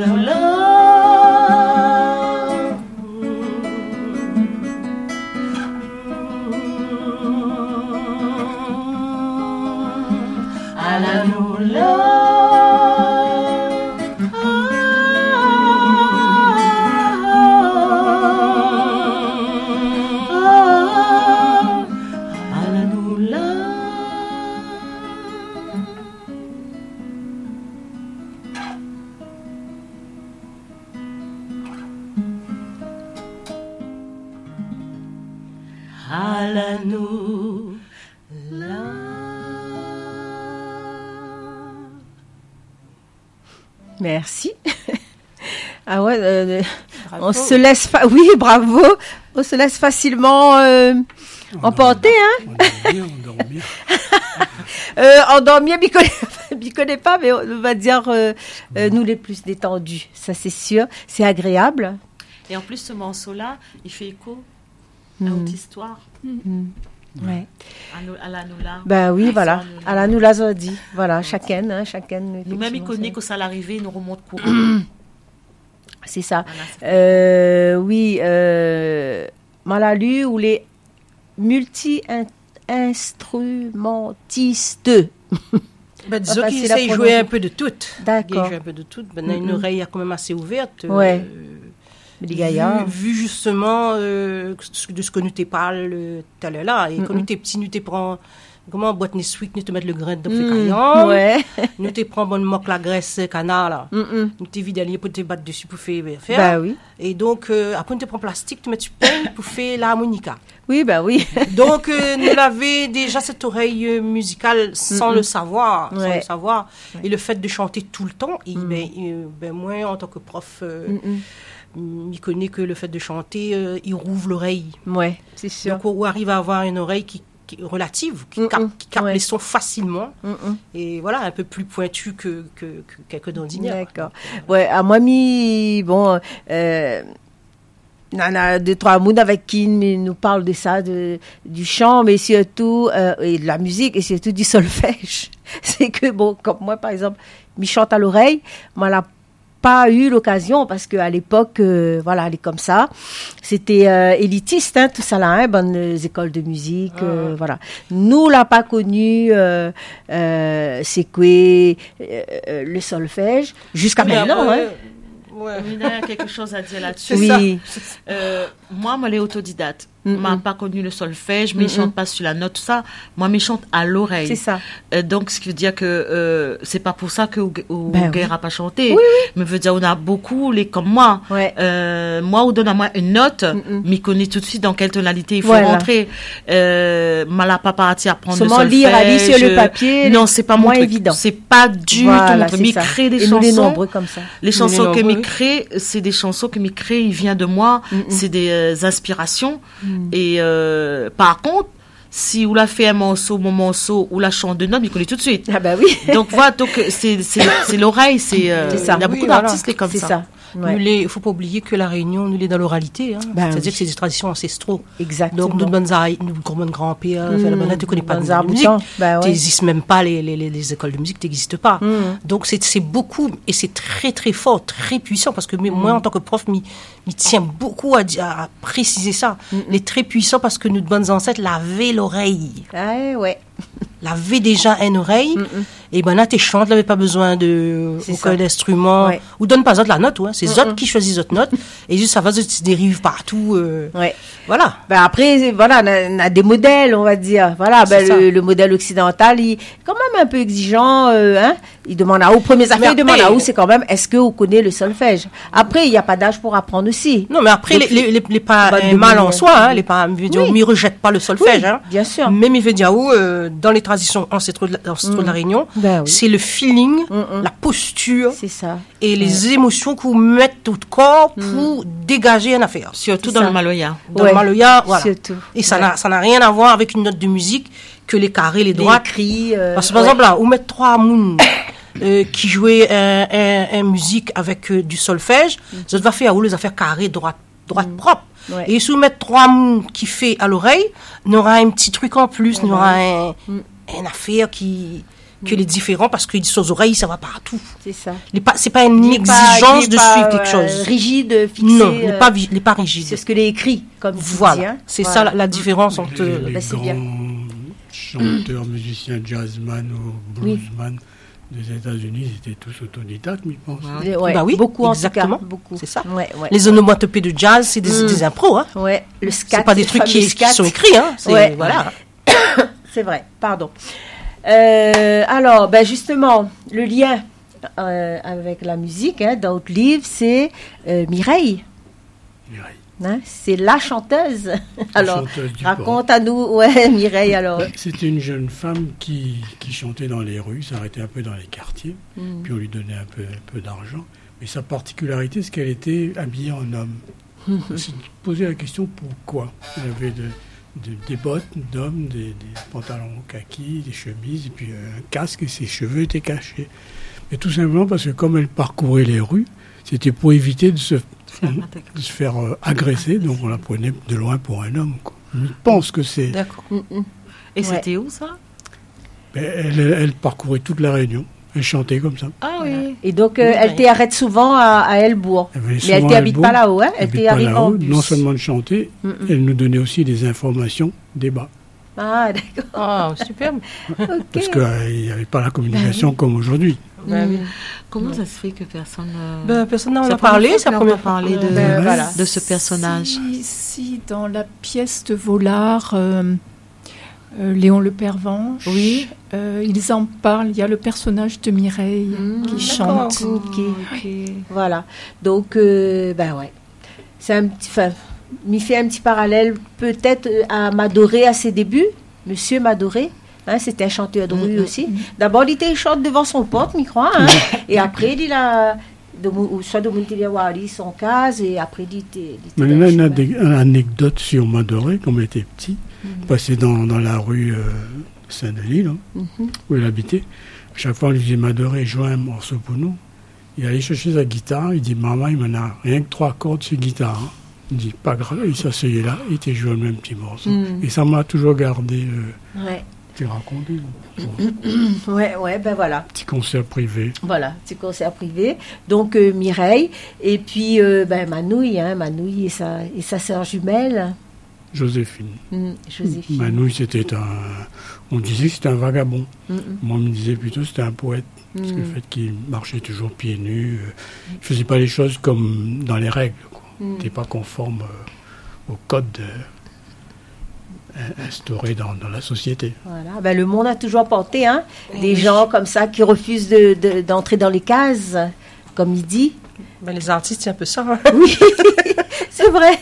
Merci. Ah ouais, euh, on se laisse fa- oui, bravo. On se laisse facilement euh, emporter, hein. Endormir, endormir. euh, endormir, m'y connaît, m'y connaît pas, mais on va dire euh, euh, nous les plus détendus. Ça, c'est sûr. C'est agréable. Et en plus, ce morceau-là, il fait écho Mm. à notre histoire. Mm. Ouais. À, nous, à la Noula. Ben oui, À voilà. ça, nous- À la nous l'a dit. Voilà, chacun, hein, chacun. Nous-mêmes, il connaît effectivement, que ça l'arrivée, il nous remonte courant. c'est ça. Voilà, c'est- Euh, oui, euh, Malalu ou les multi-instrumentistes. Ben, disons Pas qu'il facile à essaie de jouer prononcer. un peu de tout. D'accord. Il joue un peu de tout. Ben, on a une Mhm. oreille quand même assez ouverte. Ouais. euh, Les gaillards. Vu, vu justement euh, de ce que nous te parle euh, tout à l'heure là. Et quand Mhm. nous t'es petit, nous te prend comment boîte Nesquik, nous te mettre le grain de Mm, fécaillant. ouais. Nous te prend bonne moque la graisse canard là. Mm-mm. Nous te vide d'aller pour te battre dessus pour faire faire. Bah oui. Et donc euh, après nous te prend plastique, tu mets du pain pour faire l'harmonica. Oui, bah oui. Donc, euh, nous l'avait déjà cette oreille euh, musicale sans Mm-mm. le savoir, sans Ouais. le savoir. Et le fait de chanter tout le temps, et Mm. ben, euh, ben, moi, en tant que prof, euh, Mm-mm. il connaît que le fait de chanter, euh, il rouvre l'oreille. Ouais, c'est sûr. Donc, on arrive à avoir une oreille qui, qui est relative, qui Mm-mm. capte, qui capte Ouais. les sons facilement, Mm-mm. et voilà, un peu plus pointu que, que, que, que d'ordinaire. D'accord. Ouais, à moi, mi, bon, euh, il y en a deux, trois mounes avec qui nous parlent de ça, de, du chant, mais surtout, euh, et de la musique, et surtout du solfège. C'est que, bon, comme moi, par exemple, m'y chante à l'oreille, moi, la pas eu l'occasion parce que à l'époque euh, voilà elle est comme ça c'était euh, élitiste hein, tout ça là hein, bonnes écoles de musique euh, voilà nous l'a pas connu euh, euh, c'est quoi euh, euh, le solfège jusqu'à Mais maintenant après, hein. ouais. Il y a quelque chose à dire là-dessus. Oui. Euh, moi, moi, les autodidactes. Mm-mm. M'a pas connu le solfège, mais Mm-mm. je chante pas sur la note, tout ça. Moi, mais je chante à l'oreille. C'est ça. Euh, donc, ce qui veut dire que euh, c'est pas pour ça que au Ben guerre oui. a pas chanté. Oui, oui. Mais veut dire on a beaucoup les comme moi. Ouais. Euh, moi, on donne à moi une note, Mm-mm. m'y connaît tout de suite dans quelle tonalité il faut Voilà. rentrer. Euh, mal à pas partir à prendre Seulement le solfège. lire, aller sur le papier, Non, c'est pas mon moins truc. évident. C'est pas du Voilà, tout mon truc. c'est M'y ça. crée des Et nous les chansons. nombreux comme ça. Les chansons nombreux, que m'y oui. crée, c'est des chansons que m'y crée, il vient de moi, Mm-mm. c'est des euh, inspirations. Mm. Et euh, par contre, si vous la fait un morceau, mon morceau, ou la chante de notes, il connaît tout de suite. Ah bah oui. Donc voilà, donc c'est c'est c'est l'oreille, c'est euh, C'est ça. il y a Oui, beaucoup voilà. d'artistes qui est comme C'est ça. ça. Ouais. Il ne faut pas oublier que la Réunion, nous l'est dans l'oralité. Hein. Ben C'est-à-dire oui. que c'est des traditions ancestraux. Exactement. Donc, nous, de bonnes aïe- nous, gros bonnes grands-pères, Mmh. faire la bonne, tu connais pas de Bonnes musique. arboutants. Ben Tu ouais. n'existes même pas, les, les, les, les écoles de musique n'existent pas. Mmh. Donc, c'est c'est beaucoup, et c'est très, très fort, très puissant, parce que mais moi, en tant que prof, m'y m'y tiens beaucoup à, di- à préciser ça. Il est très puissant parce que nous, de bonnes ancêtres, lavaient l'oreille. Ah ouais. L'avaient déjà une oreille. Mm-mm. Et ben là, tu chantes, tu n'avais pas besoin de C'est aucun ça. instrument. Ouais. Ou donne pas autres la note, ouais. C'est Mm, autres mm. qui choisissent autres notes. Et juste, ça va se dérive partout. euh, Ouais. Voilà. Ben après, voilà, on a, on a des modèles, on va dire. Voilà, ben C'est ça. le, le modèle occidental, il est quand même un peu exigeant. Euh, hein. Il demande à où, premières affaires, il après- demande à où, c'est quand même, est-ce que vous connaissez le solfège? Après, il n'y a pas d'âge pour apprendre aussi. Non, mais après, Donc, les, les, les, les pas on va euh, mal en demander- soi, hein, les pas, veut dire, Oui. mais ils rejettent pas le solfège, Oui, hein. bien sûr. Même il veut dire, où, euh, dans les traditions ancestrales de la, ancestrales de la Réunion, Ben oui. c'est le feeling, Mm, mm. la posture C'est ça. et les émotions que vous mettez tout le corps pour dégager une affaire. Surtout C'est dans ça. le Maloya. Dans Ouais. le Maloya, voilà. Surtout. Et ça Ouais. n'a, ça n'a rien à voir avec une note de musique que les carrés, les Les droites. cris. euh, Parce que par ouais. exemple, là, on met trois mouns euh, qui jouaient un, un, un musique avec euh, du solfège, ça va faire où les affaires carrées, droite, droite propre. Ouais. Et si on met trois mouns qui fait à l'oreille, on aura un petit truc en plus, on aura un, une affaire qui, que les différents, parce que aux oreilles, ça va partout. C'est ça. Il est pas, c'est pas une Il est pas- exigence il est de pas, suivre quelque euh, chose. Rigide, fixé. Non, il n'est euh, pas, vi- il est pas rigide. C'est ce que les écrits, comme tu Voilà, dis. Hein. c'est Voilà. ça la, la différence entre... Les, les bah, c'est bien. grands chanteurs, musiciens, jazzman ou Oui. bluesman des États-Unis, ils étaient tous autodidactes, je pense. Les- ouais, Bah oui, beaucoup exactement. en tout cas, beaucoup. C'est ça. Ouais, ouais. Les onomatopées de jazz, c'est des, Mm. des impros, hein. Ouais, le scat. C'est pas des le trucs qui, fameux qui scat. sont écrits, hein. C'est, Ouais. voilà. C'est vrai, pardon. Euh, alors, ben justement, le lien euh, avec la musique hein, dans votre livre, c'est euh, Mireille. Mireille. Hein, c'est la chanteuse. Alors, chanteuse du raconte à nous, ouais, Mireille, alors. Ben, C'était une jeune femme qui, qui chantait dans les rues, s'arrêtait un peu dans les quartiers, Mm. puis on lui donnait un peu, un peu d'argent. Mais sa particularité, c'est qu'elle était habillée en homme. On s'est posé la question pourquoi. Elle avait de, de- des bottes d'homme, des, des pantalons kaki, des chemises, et puis un casque, et ses cheveux étaient cachés. Mais tout simplement parce que comme elle parcourait les rues, c'était pour éviter de se, de se faire euh, agresser, donc on la prenait de loin pour un homme, quoi. Je pense que c'est... D'accord. Mm, mm. Et Ouais. c'était où ça? Ben, Elle, elle parcourait toute la Réunion. Elle chantait comme ça. Ah oui. Et donc, euh, Oui, elle oui. t'arrête souvent à, à Elbourg. Elle venait Mais souvent elle à t'habite Elbourg. pas là-haut, hein? Elle habite t'y pas arrive en là-haut. bus. Non seulement de chanter, Mm, mm. elle nous donnait aussi des informations, débats. Ah, d'accord. Ah, superbe. Ok. Parce qu'il n'y avait pas la communication comme aujourd'hui. Ben oui. Comment ça se fait que personne. euh, Ben, personne n'en c'est a la première parlé, fois c'est la qu'on première entend parler fois. de, Ben, voilà. de ce personnage. Si, si dans la pièce de Vollard, euh, euh, Léon Le Pervenche, Oui. euh, ils en parlent. Il y a le personnage de Mireille Mmh, qui d'accord. chante. Ok. Voilà. Donc, euh, ben ouais. C'est un petit. Enfin, m'y fait un petit parallèle peut-être euh, à Madoré à ses débuts. Monsieur Madoré. Hein, c'était un chanteur de rue aussi. D'abord, il était chante devant son pote, m'y crois. Hein, et après, il a. De, ou soit de Montiliawari, son case, et après, il était. il était Mais dans là, le une, chemin. adé- une anecdote sur Madoré, quand elle était petit, Mhm. passait dans, dans la rue euh, Saint-Denis, là, Mhm. où elle habitait. Chaque fois, on lui disait Madoré, joue un morceau pour nous. Il allait chercher sa guitare, il dit Maman, il m'en a rien que trois cordes sur guitare. hein. Il dit Pas grave, il s'asseyait là, il était joué le même petit morceau. Mhm. Et ça m'a toujours gardé, euh, Ouais. tu raconté, ouais, ouais, ben voilà. petit concert privé. Voilà, petit concert privé. Donc euh, Mireille, et puis euh, ben, Manouille, hein, Manouille et sa, et sa sœur jumelle, Joséphine. hum, Joséphine. Manouille, c'était un. On disait que c'était un vagabond. Hum, hum, Moi, on me disait plutôt que c'était un poète. Parce que le hum, fait qu'il marchait toujours pieds nus, euh, il ne faisait pas les choses comme dans les règles. quoi. Il hum. n'était pas conforme euh, au code euh, in- instauré dans, dans la société. Voilà, ben, le monde a toujours porté, hein, des gens comme ça qui refusent de- de- d'entrer dans les cases, comme il dit. Ben, les artistes, c'est un peu ça. hein. Oui, c'est vrai.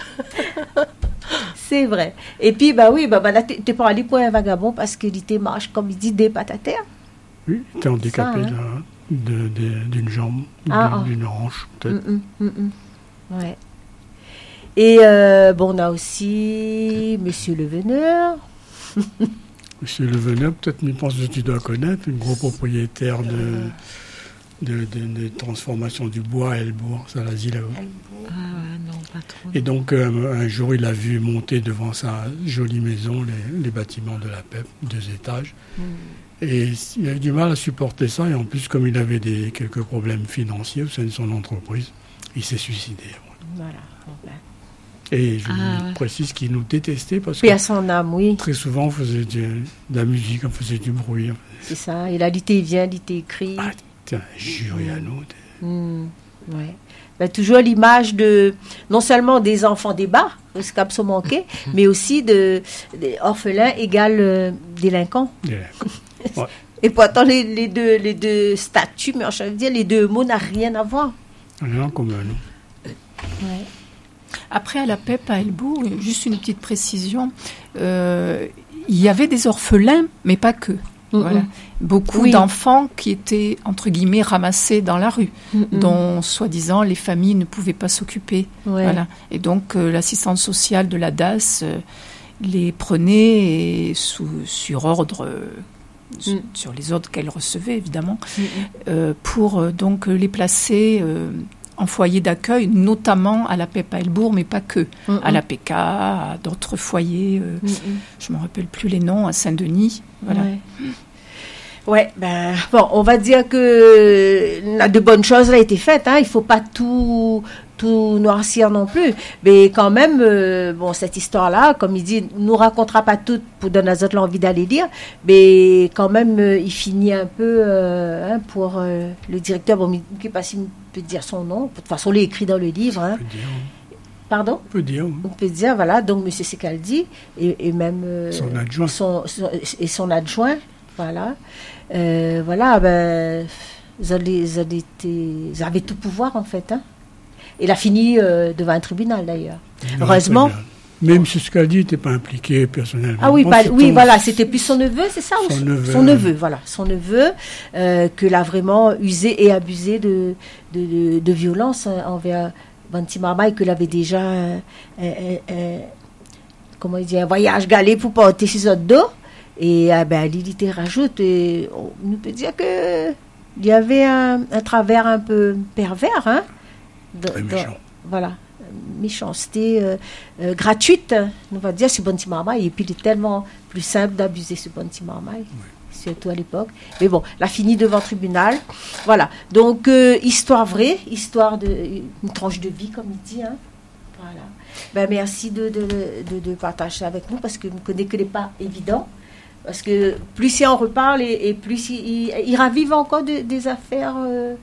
C'est vrai. Et puis, bah oui, bah, bah, là, t'es t'es pas allé pour un vagabond parce qu'il était marche, comme il dit, des pattes à terre. Oui, il était handicapé Ça, hein. là, de- de- d'une jambe, Ah, d'une d'une hanche, peut-être. Hum, hum, hum, hum. Ouais. Et euh, bon, on a aussi Monsieur Le Veneur. Monsieur Le Veneur, peut-être, je pense que tu dois connaître, un gros propriétaire de, de, de- de transformation du bois à Elbourg, ça l'a dit là-haut. Ah ouais, non, pas trop. Et donc, euh, un jour, il a vu monter devant sa jolie maison les, les bâtiments de la P E P, deux étages. Et il a eu du mal à supporter ça. Et en plus, comme il avait des, quelques problèmes financiers au sein de son entreprise, il s'est suicidé. Voilà. Bon, ben, Et je Ah, ouais. précise qu'il nous détestait parce Paix à que son âme, oui. très souvent on faisait de, de la musique, on faisait du bruit. C'est ça. Il a l'été vient, l'été écrit. Ah, tiens, juré à nous. Hmm, ouais. Ben, toujours l'image de, non seulement des enfants des bas, ce cap se manquait, mais aussi de, des orphelins égale euh, délinquants. Ouais. Et pourtant, les, les, deux, les deux statuts, mais je veux dire, les deux mots n'ont rien à voir. Rien en commun, non. Ouais. Après, à la P E P à Helbourg, juste une petite précision, euh, il y avait des orphelins, mais pas que. Mm-mm. Voilà. Beaucoup Oui. d'enfants qui étaient, entre guillemets, ramassés dans la rue, Mm-mm. dont, soi-disant, les familles ne pouvaient pas s'occuper. Ouais. Voilà. Et donc, euh, l'assistante sociale de la D A S euh, les prenait et sous, sur ordre, euh, su- Mm. sur les ordres qu'elle recevait, évidemment, Mm-mm. euh, pour euh, donc les placer euh, en foyer d'accueil, notamment à la P E P à Helbourg, mais pas que. Mm-mm. À la P K, à d'autres foyers, euh, Mm-mm. je ne me rappelle plus les noms, à Saint-Denis. Voilà. Ouais. Ouais, ben, bon, on va dire que la de bonnes choses a été faites, hein. Il faut pas tout, tout noircir non plus. Mais quand même, euh, bon, cette histoire-là, comme il dit, nous racontera pas toute pour donner à autres l'envie d'aller lire, mais quand même, euh, il finit un peu, euh, hein, pour euh, le directeur, bon, je ne sais pas s'il peut dire son nom, de toute façon, il est écrit dans le livre, hein. On peut dire. Pardon? On peut dire. On peut dire, voilà, donc M. Secaldi, et, et même euh, Son adjoint. son- son- et son adjoint, voilà. Euh, voilà, ben, ils avaient, ils avaient été- ils avaient tout pouvoir, en fait. Hein. Il a fini euh, devant un tribunal, d'ailleurs. Heureusement. Même si ce qu'a dit n'était pas impliqué personnellement. Ah oui, Moi, pas- c'est oui, ton- voilà, c'était plus son neveu, c'est ça? Son ou- neveu. Son neveu, voilà. Son neveu, euh, que l'a vraiment usé et abusé de, de, de, de violence hein, envers Banti Marmaille, que l'avait déjà, euh, euh, euh, comment il dit, un voyage galé pour porter ses autres dos. Et euh, ben, Lilith rajoute, et on nous peut dire que il y avait un, un travers un peu pervers, hein? de- Très dans- méchant. voilà, méchanceté euh, euh, gratuite, on va dire, sur Banti Marmaille. Et puis, il est tellement plus simple d'abuser sur Banti Marmaille, surtout à l'époque. Mais bon, la fini devant tribunal. Voilà. Donc, euh, histoire vraie, histoire de une tranche de vie, comme il dit. Hein. Voilà. Ben, merci de, de, de, de partager ça avec nous, parce que je ne connais que les pas évidents. Parce que plus il en reparle et, et plus il, il, il ravive encore de- des affaires. euh,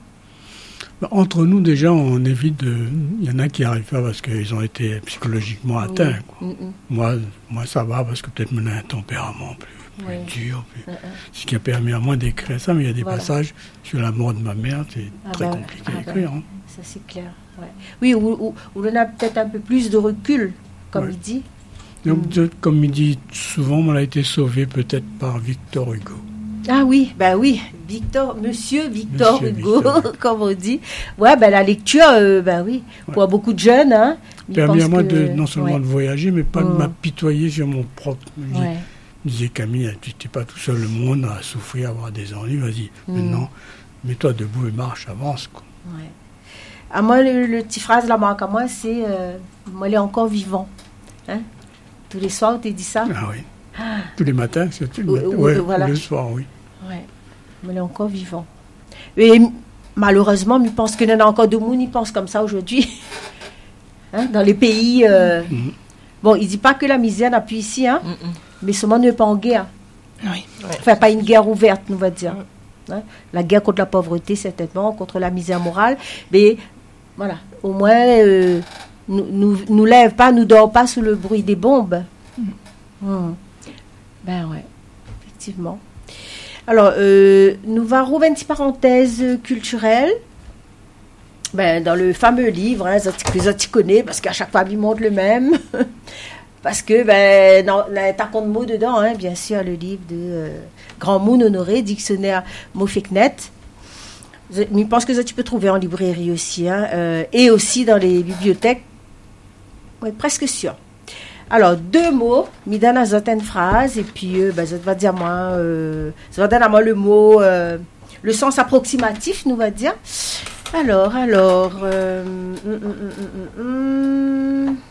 Entre nous, déjà, on évite de. Il y en a qui n'arrivent pas parce qu'ils ont été psychologiquement atteints. quoi. mm, mm, Moi, moi, ça va parce que peut-être on a un tempérament plus, plus Ouais. dur. Plus... mm, mm. Ce qui a permis à moi d'écrire ça, mais il y a des Voilà. passages sur la mort de ma mère, c'est Ah très bah, compliqué ah à écrire. hein. Ça, c'est clair. Ouais. Oui, où, où, où on a peut-être un peu plus de recul, comme Ouais. il dit. Donc, Mm. de- comme il dit souvent, on a été sauvé peut-être par Victor Hugo. Ah oui, ben oui, Victor, Monsieur Victor Monsieur Hugo, Victor Hugo. comme on dit. Ouais, ben la lecture, euh, ben oui, pour beaucoup de jeunes, hein. ils Permis à pensent moi que- de, non seulement ouais, de voyager, mais pas de Mm. m'apitoyer sur mon propre. Je ouais. disais, Camille, tu n'es pas tout seul, le monde à souffrir, à avoir des ennuis, vas-y, Mm. maintenant, mets-toi debout et marche, avance. Quoi. Ouais. À moi, le, le petit phrase la marque à moi, c'est euh, moi, il est encore vivant. Hein? Tous les soirs, on t'a dit ça? Ah oui. Tous les matins, c'est tous les Ou- matins. ou- Ouais, voilà. le soir, oui. Ouais. Mais il est encore vivant. Et m- malheureusement, il pense qu'il y en a encore de monde, il pense comme ça aujourd'hui. Hein? Dans les pays. euh, Mhm. Bon, il dit pas que la misère n'a plus ici, hein? Mm-mm. Mais seulement ne pas en guerre. Oui. Enfin, pas une guerre ouverte, on va dire. Hein? La guerre contre la pauvreté, certainement, contre la misère morale. Mais voilà, au moins, euh, nous, nous, nous lève pas, nous dort pas sous le bruit des bombes. Hmm. Ben ouais, effectivement. Alors, euh, nous allons une petite parenthèse culturelle. Ben, dans le fameux livre, hein, que les autres connaissent, parce qu'à chaque fois, ils montrent le même. Parce que, ben, non, t'as compte de mots dedans, hein, bien sûr, le livre de euh, Grand Moon Honoré, dictionnaire Mofeknet. Je je pense que ça, tu peux trouver en librairie aussi, hein, euh, et aussi dans les bibliothèques. Oui, presque sûr. Alors, deux mots, mis dans la certaine phrase, et puis, euh, ben, ça va dire, moi, euh, ça va donner à moi le mot, euh, le sens approximatif, nous va dire. Alors, alors, euh, hum, hum, hum, hum, hum.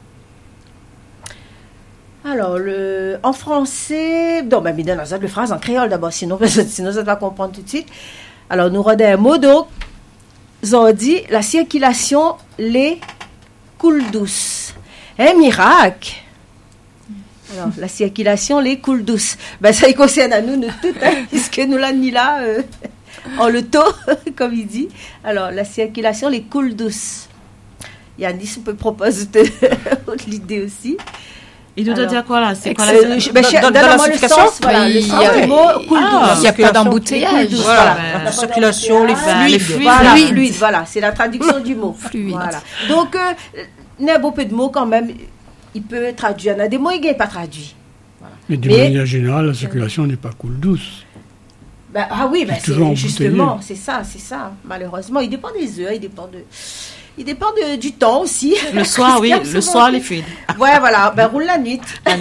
Alors, le, en français, non, mais dans la phrase en créole d'abord, sinon, sinon ça va comprendre tout de suite. Alors, nous rendons un mot, donc, ils ont dit la circulation, les coule douce. Un miracle. Alors, la circulation, les coule douce. Ben, ça y concerne à nous, nous toutes, hein, puisque nous l'avons mis là, euh, en le taux, comme il dit. Alors, la circulation, les coule douce. Yannis peut proposer de, l'idée aussi. Il nous doit dire quoi là? C'est quoi la, euh, je, ben, dans, dans, dans la signification, voilà, oui, le sens a, du mot coule douce. Il n'y a pas d'embouteillage. Voilà, Ben, la circulation, les ben, fluides. les fluides. Voilà, Fluide. fluide, voilà, c'est la traduction du mot. Fluide. Voilà. Donc, euh, il y a beaucoup de mots quand même, il peut traduire. Il y en a des mots, il n'est pas traduit. Mais d'une Mais- manière générale, la circulation n'est pas cool douce. Ben, ah oui, ben, C'est toujours c'est, embouteillé. justement, c'est ça, c'est ça. Malheureusement, il dépend des heures, il dépend de, il dépend de, du temps aussi. Le soir, Parce oui, qu'il y a le souvent- soir, les fluides. Ouais, voilà, ben roule la nuit.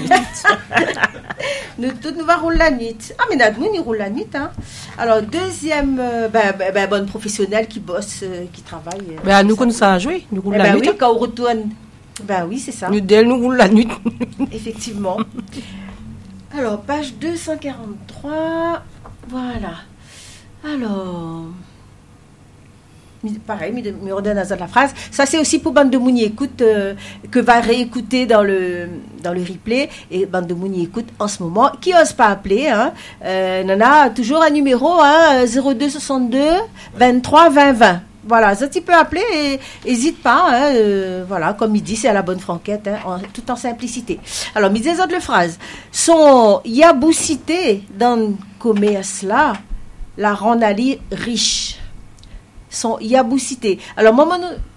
nous toutes nous va rouler la nuit. Ah, mais Nadmoun, il roule la nuit, hein. Alors, deuxième, euh, ben, ben, ben, bonne professionnelle qui bosse, euh, qui travaille. euh, Ben, nous, quand nous ça a joué, nous eh roulons la ben nuit. oui, quand on retourne. Ben oui, c'est ça. Nous, d'elle, nous roulons la nuit. Effectivement. Alors, page deux cent quarante-trois. Voilà. Alors. mi- Pareil, mi- mi redonne à la phrase. Ça, c'est aussi pour Bande de Mouni Écoute, euh, que va réécouter dans le, dans le replay. Et Bande de Mouni Écoute en ce moment, qui n'ose pas appeler. Hein. Euh, Nana, toujours un numéro, hein, zéro deux soixante-deux vingt-trois vingt vingt. Voilà, ça tu peux appeler et n'hésite pas, hein, euh, voilà, comme il dit, c'est à la bonne franquette, hein, en, tout en simplicité. Alors, mes des autres phrases. Son yaboucité dans le commerce là, la rend ali riche. Son yaboucité. Alors, moi,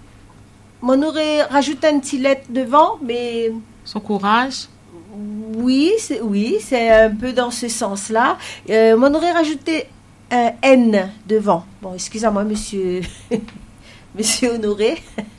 on aurait rajouté un petit lettre devant, mais Son courage. oui, c'est, oui, c'est un peu dans ce sens-là. Euh, on aurait rajouté un N devant. Bon, excusez-moi, monsieur, monsieur Honoré.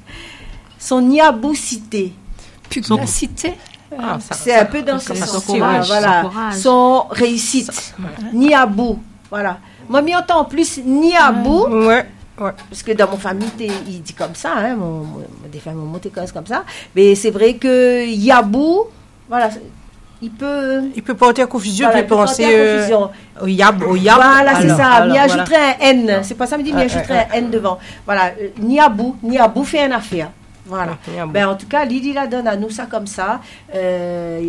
Son yaboucité. Pugnacité. Ah, ça- C'est un peu dans ce comme ça, son sens-là. courage, Voilà. son courage. Son réussite. Niabou. Voilà. Moi, m'y entends en plus Niabou. Ouais, ouais. Parce que dans mon famille, t'es- il dit comme ça, hein, mon, mon, des fois, mon mot t'es comme ça. Mais c'est vrai que Yabou, voilà, il peut. Il peut porter à confusion, Voilà, il peut penser porter à euh, confusion. au yab, au yab. Voilà, c'est Alors, ça. alors, M'y voilà. ajouterait un N. C'est pas ça, me dit, m'y Ouais, ajouterait ouais, un N devant. Voilà. euh, Niabou. Niabou fait une affaire. Voilà. Ouais, Niabou. Ben, en tout cas, Lydie la donne à nous ça comme ça. Euh,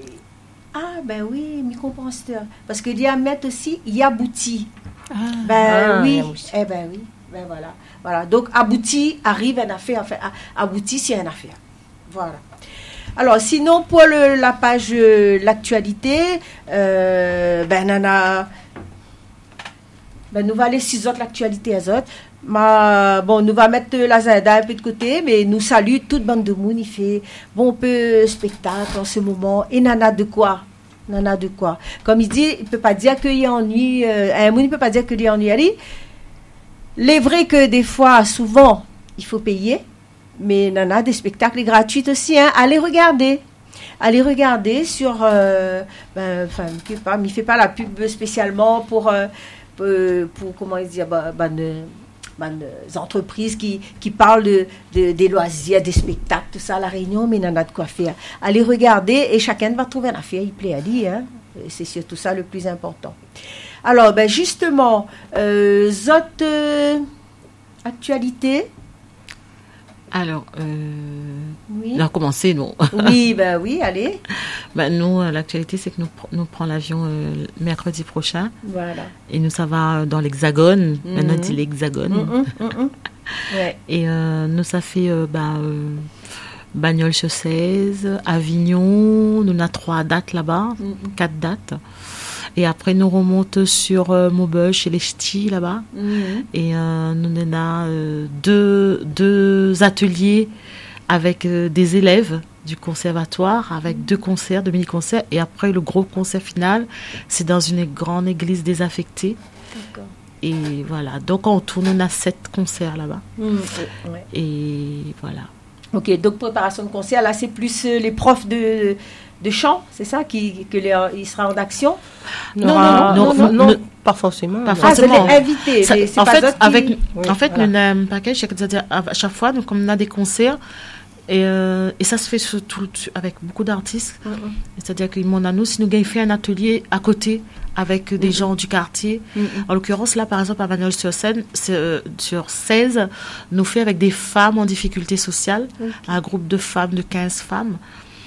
ah, ben oui, m'y compensateur. Parce que l'y a mettre aussi Yabouti. Ben Ah, oui. Yabouti. Eh ben oui. Ben voilà. Voilà. Donc, abouti arrive une affaire. Enfin, a- abouti, c'est une affaire. Voilà. Alors, sinon, pour le- la page euh, l'actualité, euh, ben, nana, ben, nous va aller six autres l'actualité à autres. Ma, bon, nous va mettre l'agenda un peu de côté, mais nous salue toute bande de monde. Il fait bon peu spectacle en ce moment. Et nana de quoi? Nana de quoi? Comme il dit, il peut pas dire qu'il y a ennui. Euh, un monde, il peut pas dire qu'il y a ennui. Allez, il est vrai que des fois, souvent, il faut payer. Mais nana, des spectacles gratuits aussi, hein. Allez regarder. Allez regarder sur... Euh, ben, enfin, je sais pas, mais il ne fait pas la pub spécialement pour... Euh, pour, pour, comment dire, ben, ben, de- ben, des entreprises qui, qui parlent de, de- des loisirs, des spectacles, tout ça à La Réunion, mais nana de quoi faire. Allez regarder et chacun va trouver une affaire, il plaît à lui, hein. C'est surtout ça le plus important. Alors, ben, justement, euh, autres euh, actualités. Alors, euh, Oui. on a commencé, nous. Oui, ben oui, allez. Ben, nous, euh, l'actualité, c'est que nous, pr- nous prenons l'avion euh, mercredi prochain. Voilà. Et nous, ça va dans l'Hexagone. Mhm. Maintenant, on dit l'Hexagone. Mm, mm, mm, mm. Ouais. Et euh, nous, ça fait euh, ben, euh, Bagnols-sur-Cèze, Avignon. Nous, on a trois dates là-bas, Mm, mm. quatre dates. Et après, nous remontons sur euh, Maubeuge, chez les Ch'tis, là-bas. Mm. Et euh, nous, on a euh, deux, deux ateliers avec euh, des élèves du conservatoire, avec deux concerts, deux mini-concerts. Et après, le gros concert final, c'est dans une grande église désaffectée. D'accord. Et voilà, donc en tout, on a sept concerts là-bas. Mm, ouais, ouais. Et voilà. Ok, donc préparation de concert, là c'est plus euh, les profs de, de chant, c'est ça, qui, que les, il sera en action. Non, non, non, non, non, non, non, pas forcément. Pas non. Ah, c'est les forcément. invités, Ça- mais c'est en pas fait, eux qui- avec, Oui, en fait, voilà. nous avons un package, c'est-à-dire à à chaque fois, donc, comme on a des concerts, et, euh, et ça se fait sur tout- avec beaucoup d'artistes. Mm, mm. C'est-à-dire que mon anneau, si nous gagnons fait un atelier à côté, avec des Mhm. gens du quartier. Mhm. En l'occurrence, là, par exemple, à Bagnols-sur-Seine, euh, sur seize, nous fait avec des femmes en difficulté sociale, Ok. un groupe de femmes, de quinze femmes.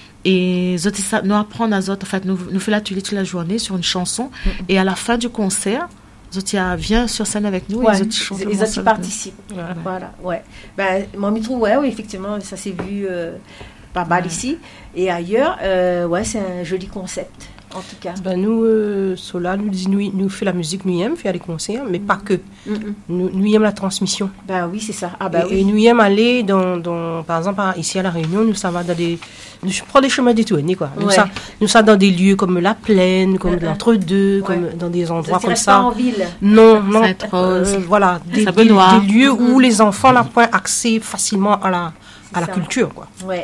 Et zoti ça, nous apprendre à zot, en fait, nous, nous fait l'atelier toute la journée sur une chanson. Mhm. Et à la fin du concert, Zotia vient sur scène avec nous Ouais, et Zotia chante. les le autres morceau qui avec participent. Voilà. Voilà, ouais. Ben, moi, je trouve, ouais, oui, effectivement, ça s'est vu euh, pas mal ici. Et ailleurs, euh, ouais, c'est un joli concept, en tout cas. Ben nous, euh, Sola nous dit, nous, nous fait la musique, nous aimons faire des concerts, mais pas que. Mhm. Nous, nous aimons la transmission. Ben oui, c'est ça. Ah ben et, oui. et nous aimons aller dans, dans, par exemple, à- ici à La Réunion, nous ça va dans des, nous prend des chemins détournés, quoi. Nous Ouais. ça, nous ça dans des lieux comme la plaine, comme Uh-uh. l'entre-deux, Ouais. comme dans des Ça endroits ne comme reste pas ça. en ville. Non, non. Sainte-Rose. euh, voilà, des, des, Saint-Benoît. des lieux où Mhm. les enfants n'ont point accès facilement à la, à la ça. culture, quoi. Ouais.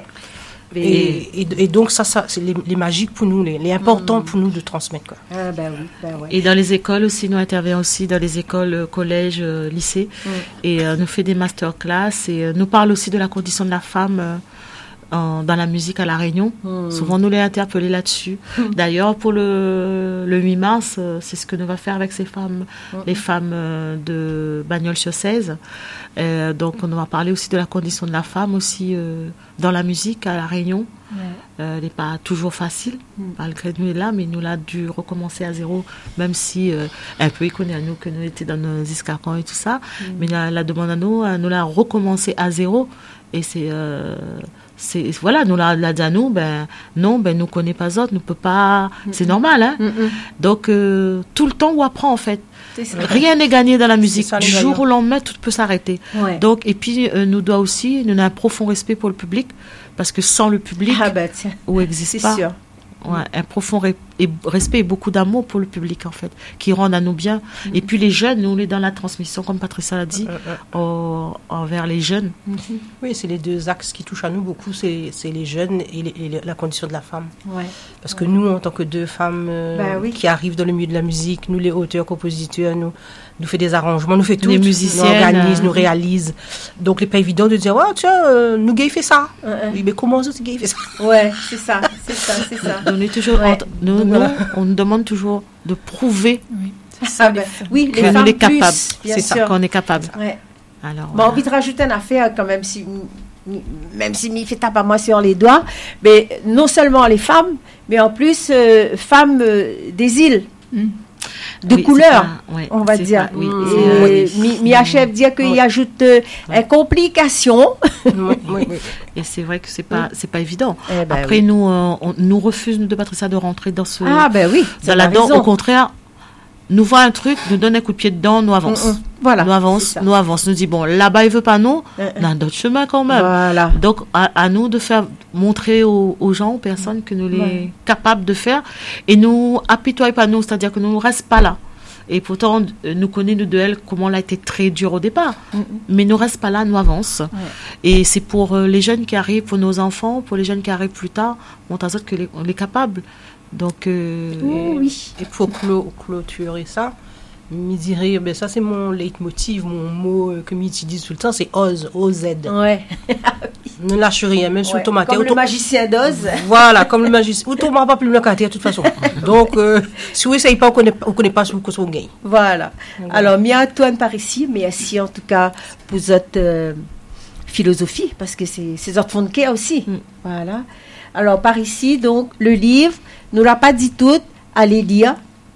Et, et, et donc ça, ça c'est les, les magiques pour nous, les, les importants pour nous de transmettre, quoi. Ah ben oui, ben ouais. Et dans les écoles aussi, nous intervenons aussi dans les écoles, euh, collèges, euh, lycées, Mm. et euh, nous fait des masterclass et euh, nous parle aussi de la condition de la femme euh, en- dans la musique à La Réunion. Mm. Souvent, nous les interpellés là-dessus. D'ailleurs, pour le, le huit mars, euh, c'est ce que nous va faire avec ces femmes, Mm. les femmes euh, de Bagnols-sur-Cèze. Euh, donc, on va parler aussi de la condition de la femme aussi euh, dans la musique à La Réunion. Ouais. Euh, elle n'est pas toujours facile, Mm. malgré nous, elle est là, mais nous l'a dû recommencer à zéro, même si euh, un peu il connaît à nous que nous étions dans nos escarpins et tout ça, mais la, la demande à nous, euh, nous l'a recommencé à zéro, et c'est, euh, c'est voilà, nous l'a, l'a dit à nous, ben non, ben nous connaît pas autres, nous peut pas, c'est normal, hein. Mm, mm. Donc euh, tout le temps on apprend en fait, C'est ça. rien n'est gagné dans la musique, ça, du les jour gagnants. au lendemain tout peut s'arrêter. Ouais. Donc et puis euh, nous doit aussi, nous avons un profond respect pour le public, parce que sans le public, Ah ben tiens, où existe c'est pas. sûr. Ouais, un profond re- et respect et beaucoup d'amour pour le public, en fait, qui rendent à nous bien. Et puis les jeunes, nous, on est dans la transmission, comme Patricia l'a dit, Euh, euh, au- envers les jeunes. Oui, c'est les deux axes qui touchent à nous beaucoup, c'est, c'est les jeunes et, les- et les- la condition de la femme. Ouais. Parce que nous, en tant que deux femmes euh, Ben oui. qui arrivent dans le milieu de la musique, nous les auteurs, compositeurs, nous, nous fait des arrangements, nous fait tout, Les nous musiciennes, organise, euh, nous réalise. Donc, il n'est pas évident de dire, ouais, tiens, euh, nous gay fait ça. Euh, euh. Oui, mais comment ça, gay fait ça? Ouais, c'est ça, c'est ça, c'est ça. On est toujours, Ouais. entre- nous, Donc, nous, voilà. on nous demande toujours de prouver Oui, c'est ça. Ah les ben, femmes. oui, que les nous femmes les capables. plus, bien C'est ça, sûr. qu'on est capable. Ouais. Alors, Bon, voilà. envie de rajouter une affaire quand même, si, m- même si m'y fait tape à moi sur les doigts, mais non seulement les femmes, mais en plus euh, femmes euh, des îles, Mm. de Oui, couleur, c'est pas- ouais, on va c'est dire. pas- oui, Et c'est- mi, mi achève dire qu'il Oui. ajoute euh, Ouais. une complication. Oui, oui, oui. Et c'est vrai que c'est pas, c'est pas évident. Eh ben Après, oui. nous, euh, on nous refuse, nous, de Patricia, de rentrer dans ce, Ah ben oui, dans c'est la la dent. raison. Au contraire, nous voit un truc, nous donne un coup de pied dedans, nous avance. Mm, mm. Voilà. Nous c'est avance, ça. nous avance. Nous dit, bon, là-bas, il veut pas nous, Mm, mm. on a d'autres chemins quand même. Voilà. Donc, à, à nous de faire montrer aux, aux gens, aux personnes, que nous les Ouais. capables de faire. Et nous, apitoyons pas nous, c'est-à-dire que nous ne restons pas là. Et pourtant, euh, nous connaissons nous, de elle comment elle a été très dure au départ. Mm, mm. Mais nous reste pas là, nous avance. Et c'est pour euh, les jeunes qui arrivent, pour nos enfants, pour les jeunes qui arrivent plus tard, on t'a que les, on est capable. Donc, euh, Oh, oui. Et pour clo- clôturer ça, me dirais, ben ça c'est mon leitmotiv, mon mot euh, que j'utilise tout le temps, c'est Oz, O Z. Ouais. Ne lâche rien, même sur Ouais. ton matin. Comme le auto- magicien d'Oz. Voilà, comme le magicien. Ou ton m'a pas plus le quartier de toute façon. Donc, euh, si vous essayez pas, on connaît, on connaît pas ce que vous gagnez. Voilà. Alors, mi Antoine par ici, mais merci en tout cas pour votre euh, philosophie, parce que c'est c'est votre fond de cœur aussi. Mm. Voilà. Alors, par ici, donc, le livre, nous l'a pas dit tout, allez lire.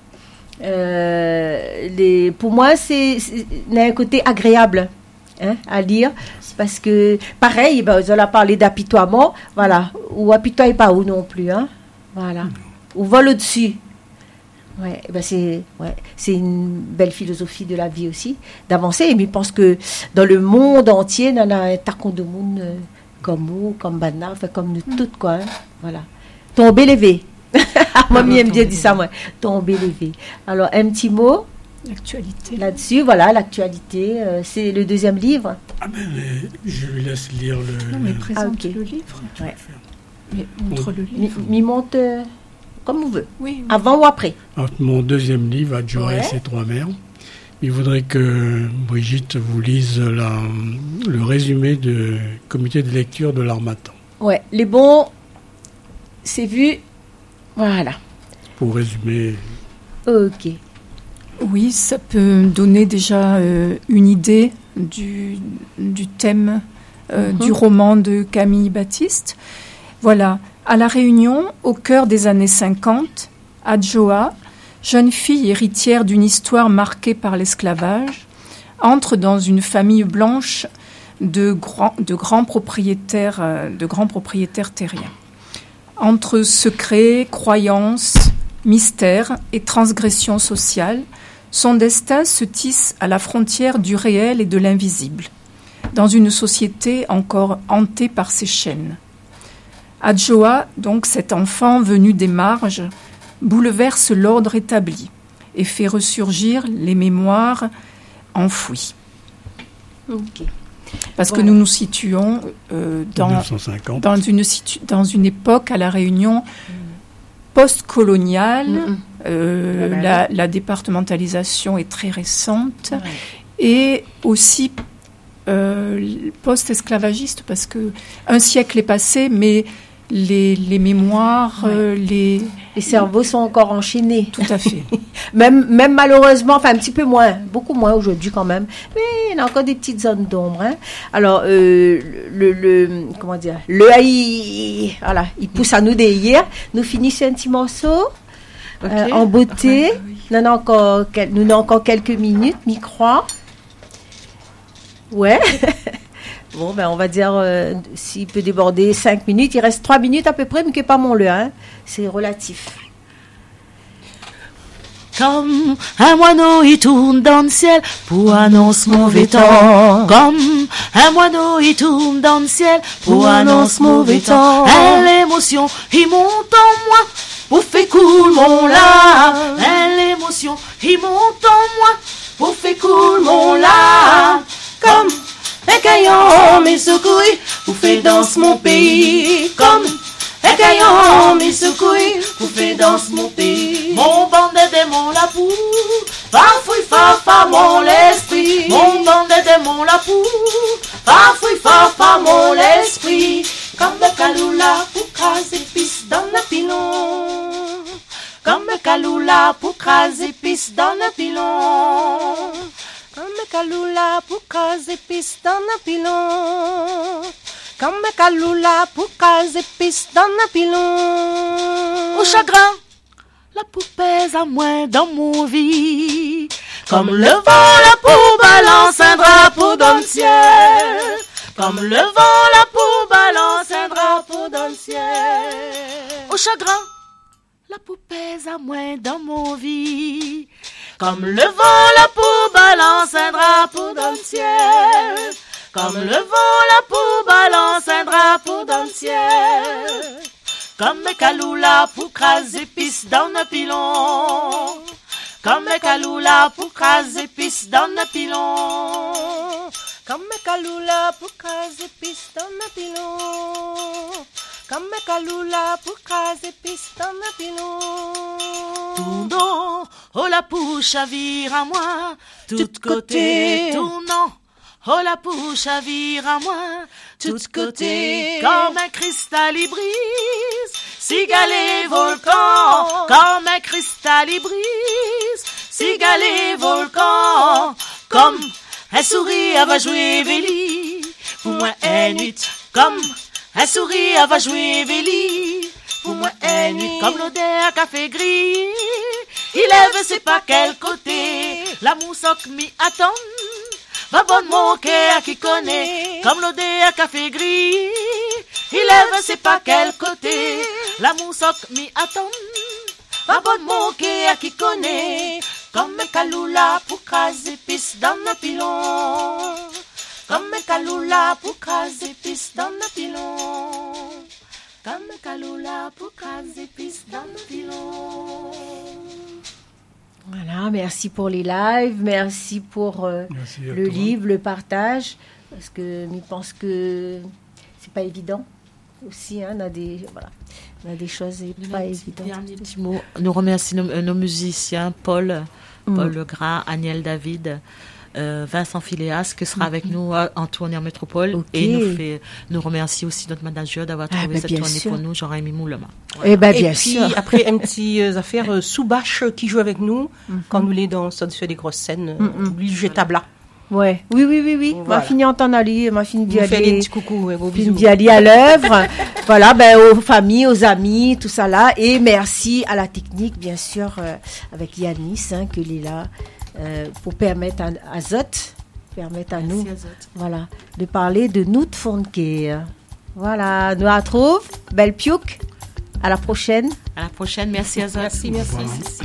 Euh, les, pour moi, c'est c'est- il y a un côté agréable hein, à lire, parce que, pareil, ben, on a parlé d'apitoiement, voilà, ou apitoie pas ou non plus, hein, voilà, ou vole au-dessus. Ouais, ben c'est ouais, c'est une belle philosophie de la vie aussi, d'avancer. Mais je pense que dans le monde entier, il y en a un tacon de monde euh, comme vous, comme Bana, enfin, comme nous toutes, quoi. Hein, voilà. Tomber levé. Moi, j'aime bien dire ça, moi. Tomber levé. Alors, un petit mot L'actualité. là-dessus. Voilà, l'actualité. euh, c'est le deuxième livre. Ah ben, mais je lui laisse lire le... Non, mais le- présente Ah, ok. le livre. Ouais. Mais montre le Mi, livre. mi monte euh, comme on veut. Oui, oui. Avant ou après. Alors, mon deuxième livre, Adjoa et Ouais. ses trois mères. Il voudrait que Brigitte vous lise la, le résumé du comité de lecture de l'Harmattan. Ouais, les bons, c'est vu. Voilà. Pour résumer, Ok. Oui, ça peut donner déjà euh, une idée du, du thème euh, mm-hmm. du roman de Camille Baptiste. Voilà, à La Réunion, au cœur des années cinquante, Adjoa, jeune fille héritière d'une histoire marquée par l'esclavage, entre dans une famille blanche de, grands, de, grands, propriétaires, euh, de grands propriétaires terriens. Entre secrets, croyances, mystères et transgressions sociales, son destin se tisse à la frontière du réel et de l'invisible, dans une société encore hantée par ses chaînes. Adjoa, donc cet enfant venu des marges, bouleverse l'ordre établi et fait ressurgir les mémoires enfouies. Ok. Parce Voilà. que nous nous situons euh, dans, dans, une situ- dans une époque à La Réunion post-coloniale. Mm-hmm. Euh, voilà. la, la départementalisation est très récente. Ouais. Et aussi euh, post-esclavagiste, parce qu'un siècle est passé, mais les, les mémoires, ouais. euh, les... Les cerveaux sont encore enchaînés. Tout à fait. même, même malheureusement, enfin un petit peu moins, beaucoup moins aujourd'hui quand même, mais il y a encore des petites zones d'ombre. Hein. Alors, euh, le, le, comment dire, le haï, voilà, il pousse à nous derrière. Nous finissons un petit morceau okay. euh, en beauté. Ah, oui. Nous avons encore, nous avons encore quelques minutes, m'y crois. Ouais. Bon, ben, on va dire, euh, s'il peut déborder cinq minutes, il reste trois minutes à peu près, mais que pas mon le, hein. C'est relatif. Comme un moineau, il tourne dans le ciel pour annonce mauvais temps. Comme un moineau, il tourne dans le ciel pour annonce mauvais temps. Et l'émotion, il monte en moi pour faire cool mon là. Et l'émotion, il monte en moi pour faire cool mon là. Comme un caillon, mes secouilles, pour faire danse mon pays. Comme un caillon, mes secouilles, pour faire danse mon pays. Mon bande de démons la pour, farfouille, farfa mon l'esprit. Mon bande de démons la pour, farfouille, farfa mon l'esprit. Comme le caloula pour craser pisse dans le pilon. Comme le caloula pour craser pisse dans le pilon. Comme le caloula pour craser pisse dans le pilon. Comme le caloula pour craser pisse dans le pilon. Au chagrin, la poupée à moi dans mon vie. Comme le vent, la poule balance un drapeau dans le ciel. Comme le vent, la poule balance un drapeau dans le ciel. Au chagrin, la poupée à moi dans mon vie. Comme le vent, la poule balance un drapeau dans le ciel. Comme le vent, la poule balance un drapeau dans le ciel. Comme le caloula pour craser pisse dans le pilon. Comme le caloula pour craser pisse dans le pilon. Comme le caloula pour craser pisse dans le pilon. Comme le caloula pour craser pisse dans le pilon. Tournons, oh la pouche à vire à moi, tout côté. Tournons, oh la pouche à vire à moi, tout côté. Comme un cristal il brise, cigale et volcan. Comme un cristal il brise, cigale et volcan. Comme un sourire va jouer Véli, pour moi une nuit. Comme un sourire va jouer Véli, pour moi une nuit. Comme l'odeur café gris, il lève c'est pas quel côté. La moussoc m'y attend, va bonne mon cœur qui connaît. Comme l'odeur café gris, il lève c'est pas quel côté. La moussoc m'y attend, va bonne mon cœur qui connaît. Comme un caloula pour craser pisse dans le pilon. Comme un caloula pour craser pisse dans le pilon. Comme un caloula pour craser pisse dans le pilon. Voilà, merci pour les lives, merci pour euh, merci le toi. livre, le partage, parce que je pense que c'est pas évident aussi, hein, on a des voilà, on a des choses pas évidentes. Dernier petit mot, nous remercions nos, nos musiciens, Paul, mm. Paul Legras, Agnel David, euh, Vincent Phileas, qui sera Mhm. avec nous euh, en tournée en métropole. Ok. Et nous, fait, nous remercie aussi notre manager d'avoir Ah, trouvé ben, cette bien tournée sûr. pour nous, Jean-Rémy Moulema. Eh ben, Et bien puis, sûr. après, une petite euh, affaire, euh, Soubache euh, qui joue avec nous, Mhm. quand nous les dansons, on fait des grosses scènes, euh, Mhm. lui jouer tabla. Ouais. Oui, oui, oui, oui. Voilà. Ma fille entend aller, ma fille Vous dit fait des aller. petits coucous, ouais, beaux Puis bisous. d'y aller à l'œuvre. Voilà, ben, aux familles, aux amis, tout ça là. Et merci à la technique, bien sûr, euh, avec Yanis, hein, qu'il est là, euh, pour permettre à, à Zot, permettre à nous, Merci, Azot. voilà, de parler de nous de Fonke. Voilà, nous retrouve. Belle piouk. À la prochaine. À la prochaine. Merci, Azot. Merci, merci. Voilà. Merci.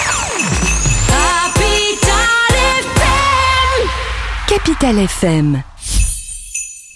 Capital F M.